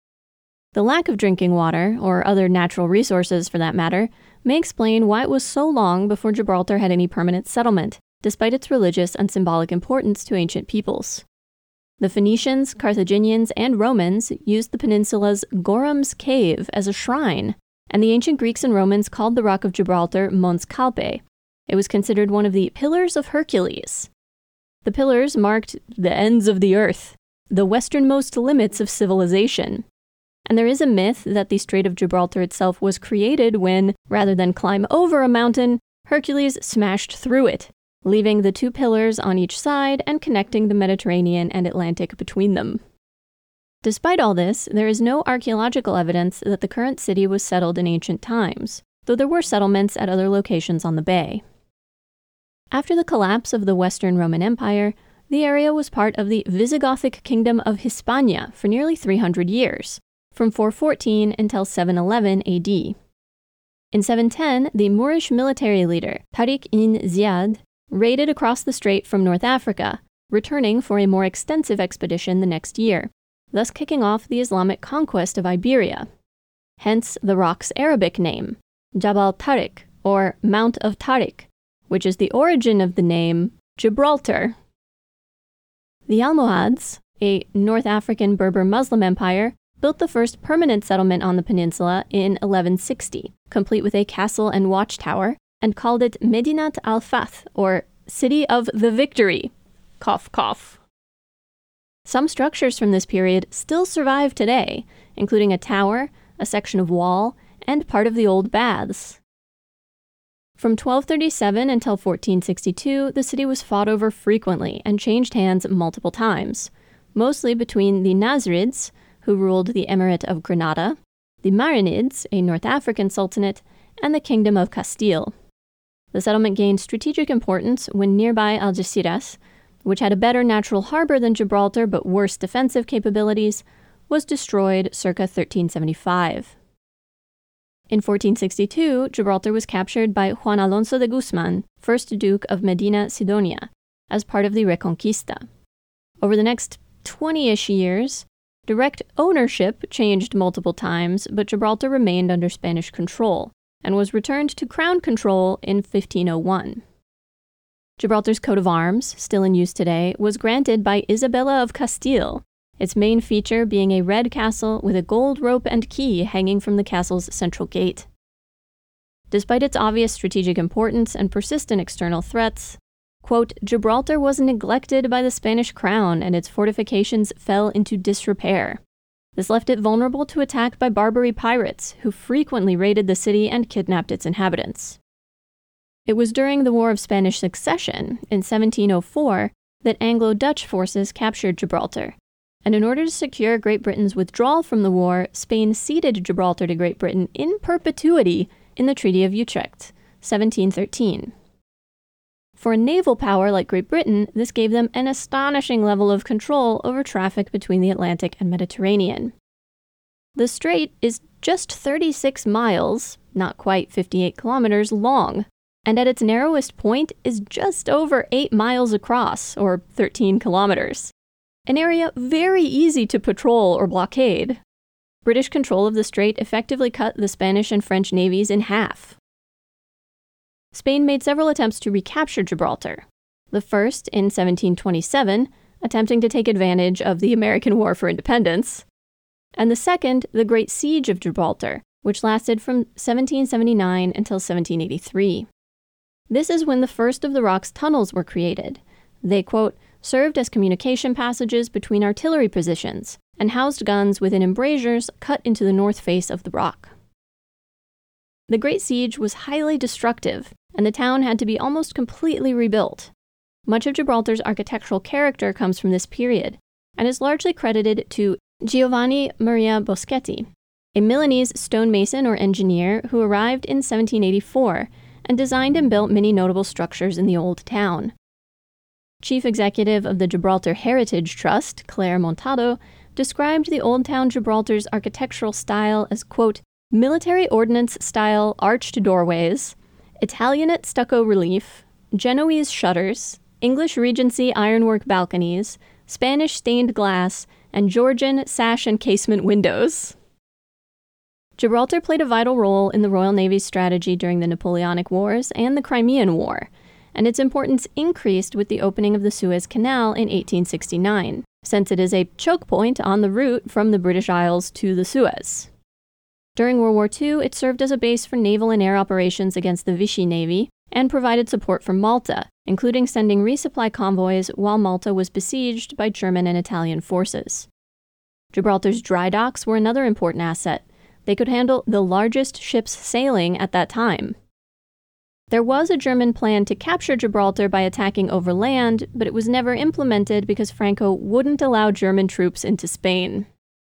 The lack of drinking water, or other natural resources for that matter, may explain why it was so long before Gibraltar had any permanent settlement, despite its religious and symbolic importance to ancient peoples. The Phoenicians, Carthaginians, and Romans used the peninsula's Gorham's Cave as a shrine, and the ancient Greeks and Romans called the Rock of Gibraltar Mons Calpe. It was considered one of the Pillars of Hercules. The pillars marked the ends of the earth, the westernmost limits of civilization. And there is a myth that the Strait of Gibraltar itself was created when, rather than climb over a mountain, Hercules smashed through it, leaving the two pillars on each side and connecting the Mediterranean and Atlantic between them. Despite all this, there is no archaeological evidence that the current city was settled in ancient times, though there were settlements at other locations on the bay. After the collapse of the Western Roman Empire, the area was part of the Visigothic Kingdom of Hispania for nearly three hundred years, from four fourteen until seven eleven A D. In seven ten, the Moorish military leader, Tariq ibn Ziyad, raided across the strait from North Africa, returning for a more extensive expedition the next year, thus kicking off the Islamic conquest of Iberia. Hence the rock's Arabic name, Jabal Tariq, or Mount of Tariq, which is the origin of the name Gibraltar. The Almohads, a North African Berber Muslim empire, built the first permanent settlement on the peninsula in eleven sixty, complete with a castle and watchtower, and called it Medinat al-Fath, or City of the Victory. Cough, cough. Some structures from this period still survive today, including a tower, a section of wall, and part of the old baths. From twelve thirty-seven until fourteen sixty-two, the city was fought over frequently and changed hands multiple times, mostly between the Nasrids, who ruled the Emirate of Granada, the Marinids, a North African sultanate, and the Kingdom of Castile. The settlement gained strategic importance when nearby Algeciras, which had a better natural harbor than Gibraltar but worse defensive capabilities, was destroyed circa thirteen seventy-five. In fourteen sixty-two, Gibraltar was captured by Juan Alonso de Guzman, first Duke of Medina Sidonia, as part of the Reconquista. Over the next twenty-ish years, direct ownership changed multiple times, but Gibraltar remained under Spanish control, and was returned to crown control in fifteen oh one. Gibraltar's coat of arms, still in use today, was granted by Isabella of Castile, its main feature being a red castle with a gold rope and key hanging from the castle's central gate. Despite its obvious strategic importance and persistent external threats, quote, Gibraltar was neglected by the Spanish crown and its fortifications fell into disrepair. This left it vulnerable to attack by Barbary pirates, who frequently raided the city and kidnapped its inhabitants. It was during the War of Spanish Succession, in seventeen oh four, that Anglo-Dutch forces captured Gibraltar, and in order to secure Great Britain's withdrawal from the war, Spain ceded Gibraltar to Great Britain in perpetuity in the Treaty of Utrecht, seventeen thirteen. For a naval power like Great Britain, this gave them an astonishing level of control over traffic between the Atlantic and Mediterranean. The strait is just thirty-six miles, not quite fifty-eight kilometers, long, and at its narrowest point is just over eight miles across, or thirteen kilometers. An area very easy to patrol or blockade. British control of the strait effectively cut the Spanish and French navies in half. Spain made several attempts to recapture Gibraltar. The first in seventeen twenty-seven, attempting to take advantage of the American War for Independence, and the second, the Great Siege of Gibraltar, which lasted from seventeen seventy-nine until seventeen eighty-three. This is when the first of the rock's tunnels were created. They, quote, served as communication passages between artillery positions and housed guns within embrasures cut into the north face of the rock. The Great Siege was highly destructive, and the town had to be almost completely rebuilt. Much of Gibraltar's architectural character comes from this period, and is largely credited to Giovanni Maria Boschetti, a Milanese stonemason or engineer who arrived in seventeen eighty-four and designed and built many notable structures in the old town. Chief executive of the Gibraltar Heritage Trust, Claire Montado, described the Old Town Gibraltar's architectural style as, quote, military ordnance-style arched doorways, Italianate stucco relief, Genoese shutters, English Regency ironwork balconies, Spanish stained glass, and Georgian sash and casement windows. Gibraltar played a vital role in the Royal Navy's strategy during the Napoleonic Wars and the Crimean War, and its importance increased with the opening of the Suez Canal in eighteen sixty-nine, since it is a choke point on the route from the British Isles to the Suez. During World War Two, it served as a base for naval and air operations against the Vichy Navy and provided support for Malta, including sending resupply convoys while Malta was besieged by German and Italian forces. Gibraltar's dry docks were another important asset. They could handle the largest ships sailing at that time. There was a German plan to capture Gibraltar by attacking over land, but it was never implemented because Franco wouldn't allow German troops into Spain.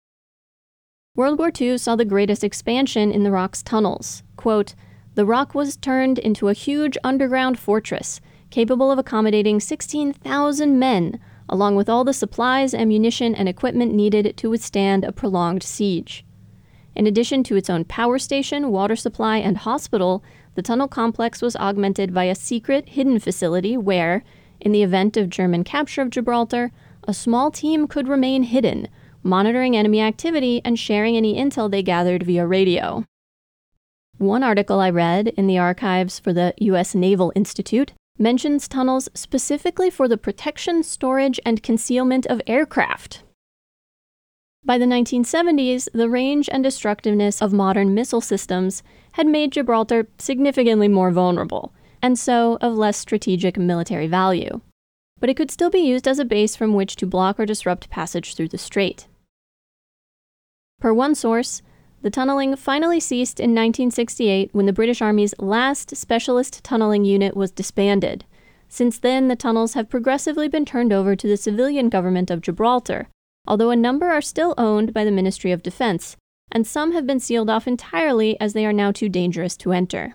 World War Two saw the greatest expansion in the rock's tunnels. Quote, the rock was turned into a huge underground fortress, capable of accommodating sixteen thousand men, along with all the supplies, ammunition, and equipment needed to withstand a prolonged siege. In addition to its own power station, water supply, and hospital, the tunnel complex was augmented by a secret, hidden facility where, in the event of German capture of Gibraltar, a small team could remain hidden, monitoring enemy activity and sharing any intel they gathered via radio. One article I read in the archives for the U S Naval Institute mentions tunnels specifically for the protection, storage, and concealment of aircraft. By the nineteen seventies, the range and destructiveness of modern missile systems had made Gibraltar significantly more vulnerable, and so of less strategic military value. But it could still be used as a base from which to block or disrupt passage through the strait. Per one source, the tunneling finally ceased in nineteen sixty-eight when the British Army's last specialist tunneling unit was disbanded. Since then, the tunnels have progressively been turned over to the civilian government of Gibraltar, although a number are still owned by the Ministry of Defense, and some have been sealed off entirely as they are now too dangerous to enter.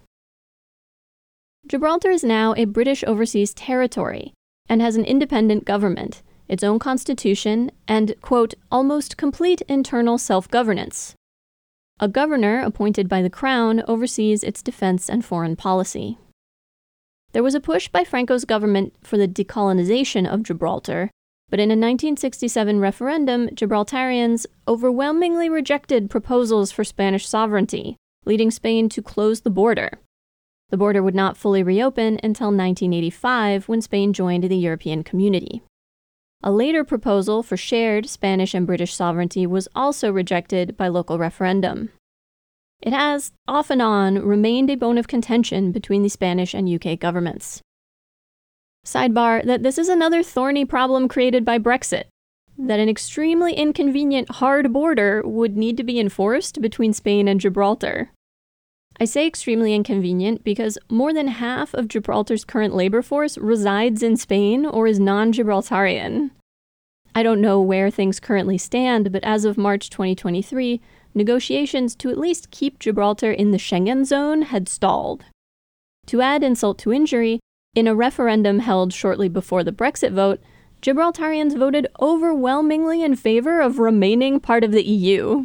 Gibraltar is now a British overseas territory and has an independent government, its own constitution, and, quote, almost complete internal self-governance. A governor appointed by the Crown oversees its defense and foreign policy. There was a push by Franco's government for the decolonization of Gibraltar, but in a nineteen sixty-seven referendum, Gibraltarians overwhelmingly rejected proposals for Spanish sovereignty, leading Spain to close the border. The border would not fully reopen until nineteen eighty-five, when Spain joined the European Community. A later proposal for shared Spanish and British sovereignty was also rejected by local referendum. It has, off and on, remained a bone of contention between the Spanish and U K governments. Sidebar that this is another thorny problem created by Brexit. that an extremely inconvenient hard border would need to be enforced between Spain and Gibraltar. I say extremely inconvenient because more than half of Gibraltar's current labor force resides in Spain or is non-Gibraltarian. I don't know where things currently stand, but as of March twenty twenty-three, negotiations to at least keep Gibraltar in the Schengen zone had stalled. To add insult to injury, in a referendum held shortly before the Brexit vote, Gibraltarians voted overwhelmingly in favor of remaining part of the E U.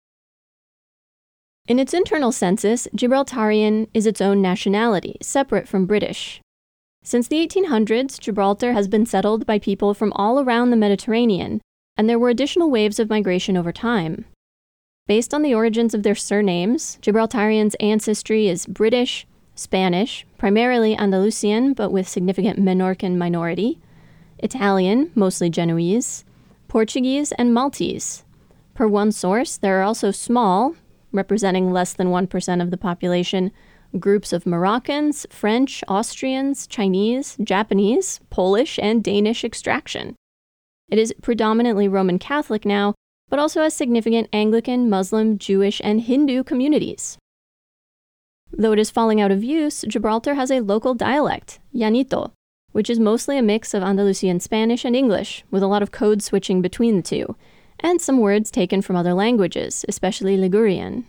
In its internal census, Gibraltarian is its own nationality, separate from British. Since the eighteen hundreds, Gibraltar has been settled by people from all around the Mediterranean, and there were additional waves of migration over time. Based on the origins of their surnames, Gibraltarians' ancestry is British, Spanish, primarily Andalusian but with significant Menorcan minority, Italian, mostly Genoese, Portuguese, and Maltese. Per one source, there are also small, representing less than one percent of the population, groups of Moroccans, French, Austrians, Chinese, Japanese, Polish, and Danish extraction. It is predominantly Roman Catholic now, but also has significant Anglican, Muslim, Jewish, and Hindu communities. Though it is falling out of use, Gibraltar has a local dialect, Llanito, which is mostly a mix of Andalusian Spanish and English, with a lot of code switching between the two, and some words taken from other languages, especially Ligurian.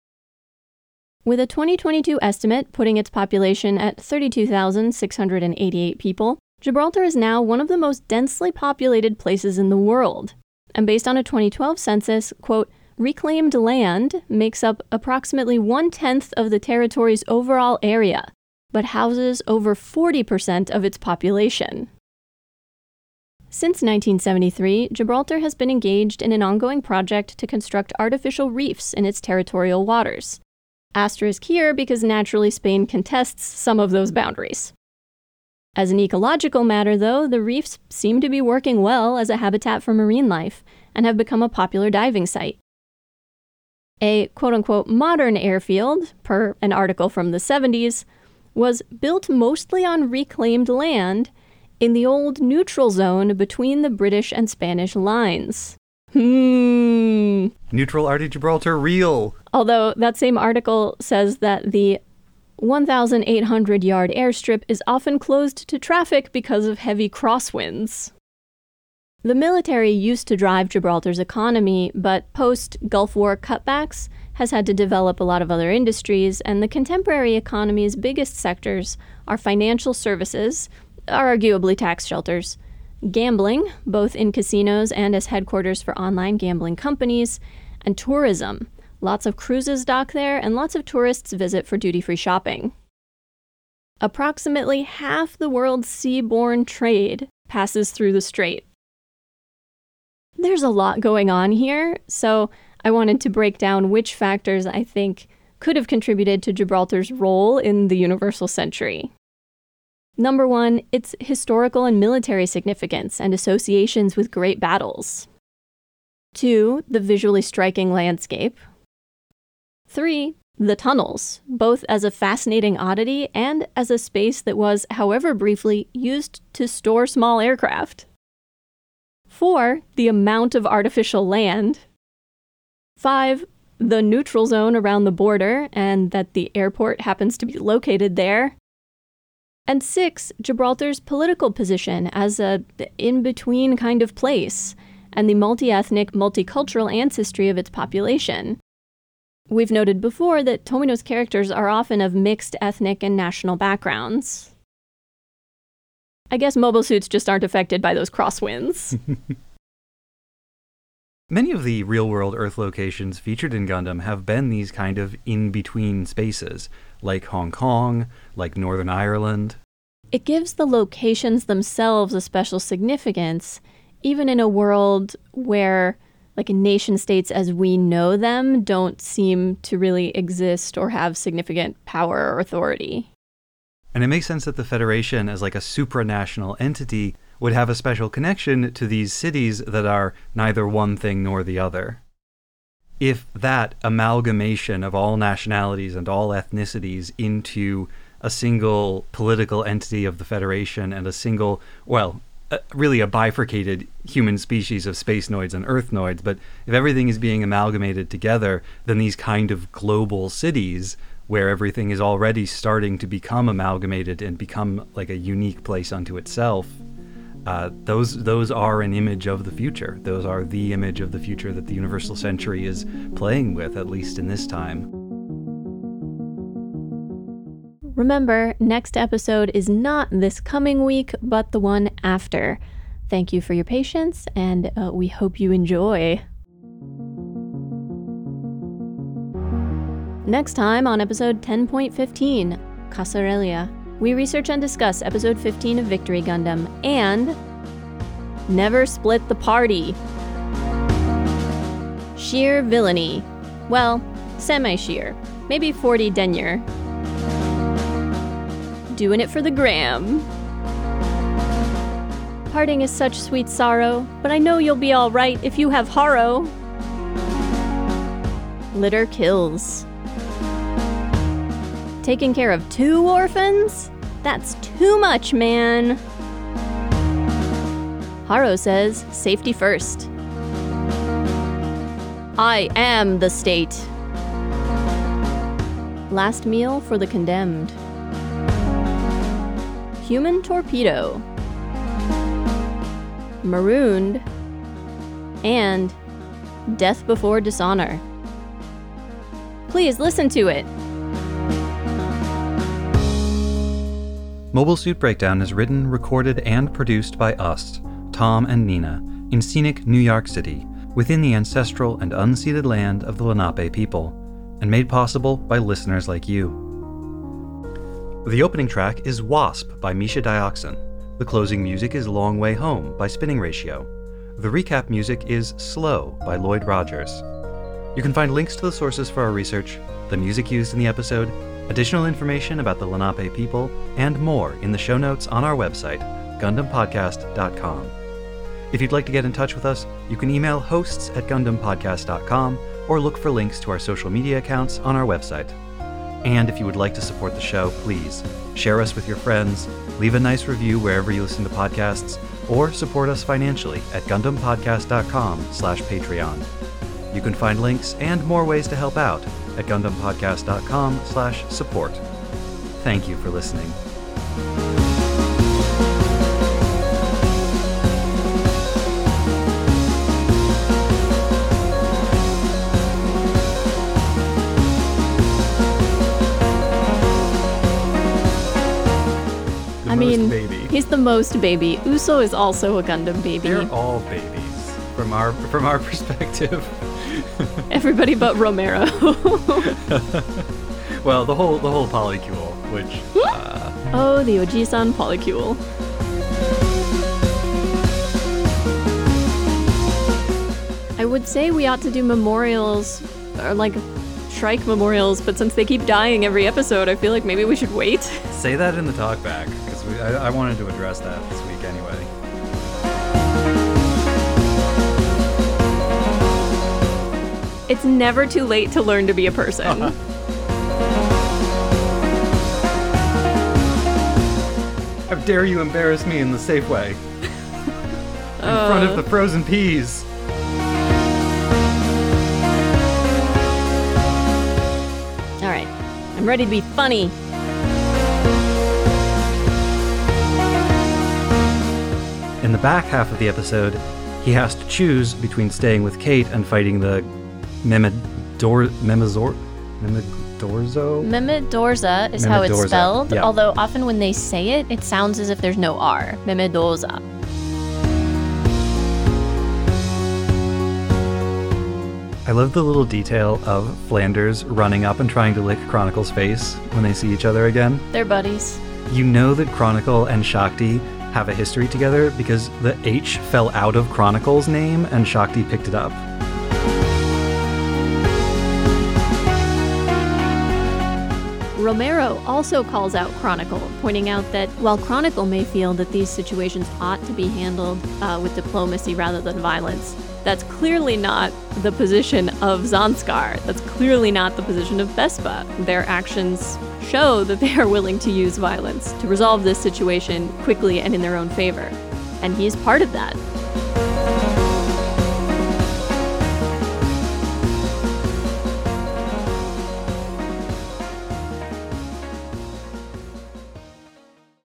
With a twenty twenty-two estimate putting its population at thirty-two thousand six hundred eighty-eight people, Gibraltar is now one of the most densely populated places in the world. And based on a twenty twelve census, quote, reclaimed land makes up approximately one-tenth of the territory's overall area, but houses over forty percent of its population. Since nineteen seventy-three, Gibraltar has been engaged in an ongoing project to construct artificial reefs in its territorial waters. Asterisk here because naturally Spain contests some of those boundaries. As an ecological matter, though, the reefs seem to be working well as a habitat for marine life and have become a popular diving site. A quote-unquote modern airfield, per an article from the seventies, was built mostly on reclaimed land in the old neutral zone between the British and Spanish lines. Hmm. Neutral Arty Gibraltar real. Although that same article says that the one thousand eight hundred yard airstrip is often closed to traffic because of heavy crosswinds. The military used to drive Gibraltar's economy, but post-Gulf War cutbacks has had to develop a lot of other industries, and the contemporary economy's biggest sectors are financial services, arguably tax shelters, gambling, both in casinos and as headquarters for online gambling companies, and tourism. Lots of cruises dock there, and lots of tourists visit for duty-free shopping. Approximately half the world's seaborne trade passes through the strait. There's a lot going on here, so I wanted to break down which factors I think could have contributed to Gibraltar's role in the universal century. Number one, its historical and military significance and associations with great battles. Two, the visually striking landscape. Three, the tunnels, both as a fascinating oddity and as a space that was, however briefly, used to store small aircraft. Four, the amount of artificial land. Five, the neutral zone around the border and that the airport happens to be located there. And six, Gibraltar's political position as a in-between kind of place and the multi-ethnic, multicultural ancestry of its population. We've noted before that Tomino's characters are often of mixed ethnic and national backgrounds. I guess mobile suits just aren't affected by those crosswinds. Many of the real-world Earth locations featured in Gundam have been these kind of in-between spaces, like Hong Kong, like Northern Ireland. It gives the locations themselves a special significance, even in a world where, like, nation-states as we know them don't seem to really exist or have significant power or authority. And it makes sense that the Federation, as like a supranational entity, would have a special connection to these cities that are neither one thing nor the other. If that amalgamation of all nationalities and all ethnicities into a single political entity of the Federation and a single, well, a, really a bifurcated human species of spacenoids and earthnoids, but if everything is being amalgamated together, then these kind of global cities where everything is already starting to become amalgamated and become like a unique place unto itself, uh, those those are an image of the future. Those are the image of the future that the Universal Century is playing with, at least in this time. Remember, next episode is not this coming week, but the one after. Thank you for your patience, and uh, we hope you enjoy. Next time on episode ten point fifteen, Casarelia, we research and discuss episode fifteen of Victory Gundam and Never Split the Party. Sheer villainy. Well, semi-sheer. Maybe forty denier. Doing it for the gram. Parting is such sweet sorrow, but I know you'll be alright if you have Haro. Litter kills. Taking care of two orphans? That's too much, man. Haro says, safety first. I am the state. Last meal for the condemned. Human torpedo. Marooned. And death before dishonor. Please listen to it. Mobile Suit Breakdown is written, recorded, and produced by us, Tom and Nina, in scenic New York City, within the ancestral and unceded land of the Lenape people, and made possible by listeners like you. The opening track is Wasp by Misha Dioxin. The closing music is Long Way Home by Spinning Ratio. The recap music is Slow by Lloyd Rogers. You can find links to the sources for our research, the music used in the episode, additional information about the Lenape people, and more in the show notes on our website, gundam podcast dot com. If you'd like to get in touch with us, you can email hosts at gundam podcast dot com or look for links to our social media accounts on our website. And if you would like to support the show, please share us with your friends, leave a nice review wherever you listen to podcasts, or support us financially at gundam podcast dot com slash Patreon. You can find links and more ways to help out at gundam podcast dot com slash support. Thank you for listening. I mean, baby. He's the most baby. Uso is also a Gundam baby. They're all babies from our from our perspective. Everybody but Romero. Well, the whole the whole polycule, which uh... oh, the Oji-san polycule. I would say we ought to do memorials, or like Shrike memorials, but since they keep dying every episode, I feel like maybe we should wait. Say that in the talkback, because I, I wanted to address that this week anyway. It's never too late to learn to be a person. How dare you embarrass me in the safe way? In uh. front of the frozen peas. Alright, I'm ready to be funny. In the back half of the episode, he has to choose between staying with Kate and fighting the Memedor Memezor Memedorzo? Memedorza is how it's spelled, yeah. Although often when they say it, it sounds as if there's no R. Memedorza. I love the little detail of Flanders running up and trying to lick Chronicle's face when they see each other again. They're buddies. You know that Chronicle and Shakti have a history together because the H fell out of Chronicle's name and Shakti picked it up. Romero also calls out Chronicle, pointing out that while Chronicle may feel that these situations ought to be handled uh, with diplomacy rather than violence, that's clearly not the position of Zanskar. That's clearly not the position of Vespa. Their actions show that they are willing to use violence to resolve this situation quickly and in their own favor. and he's part of that.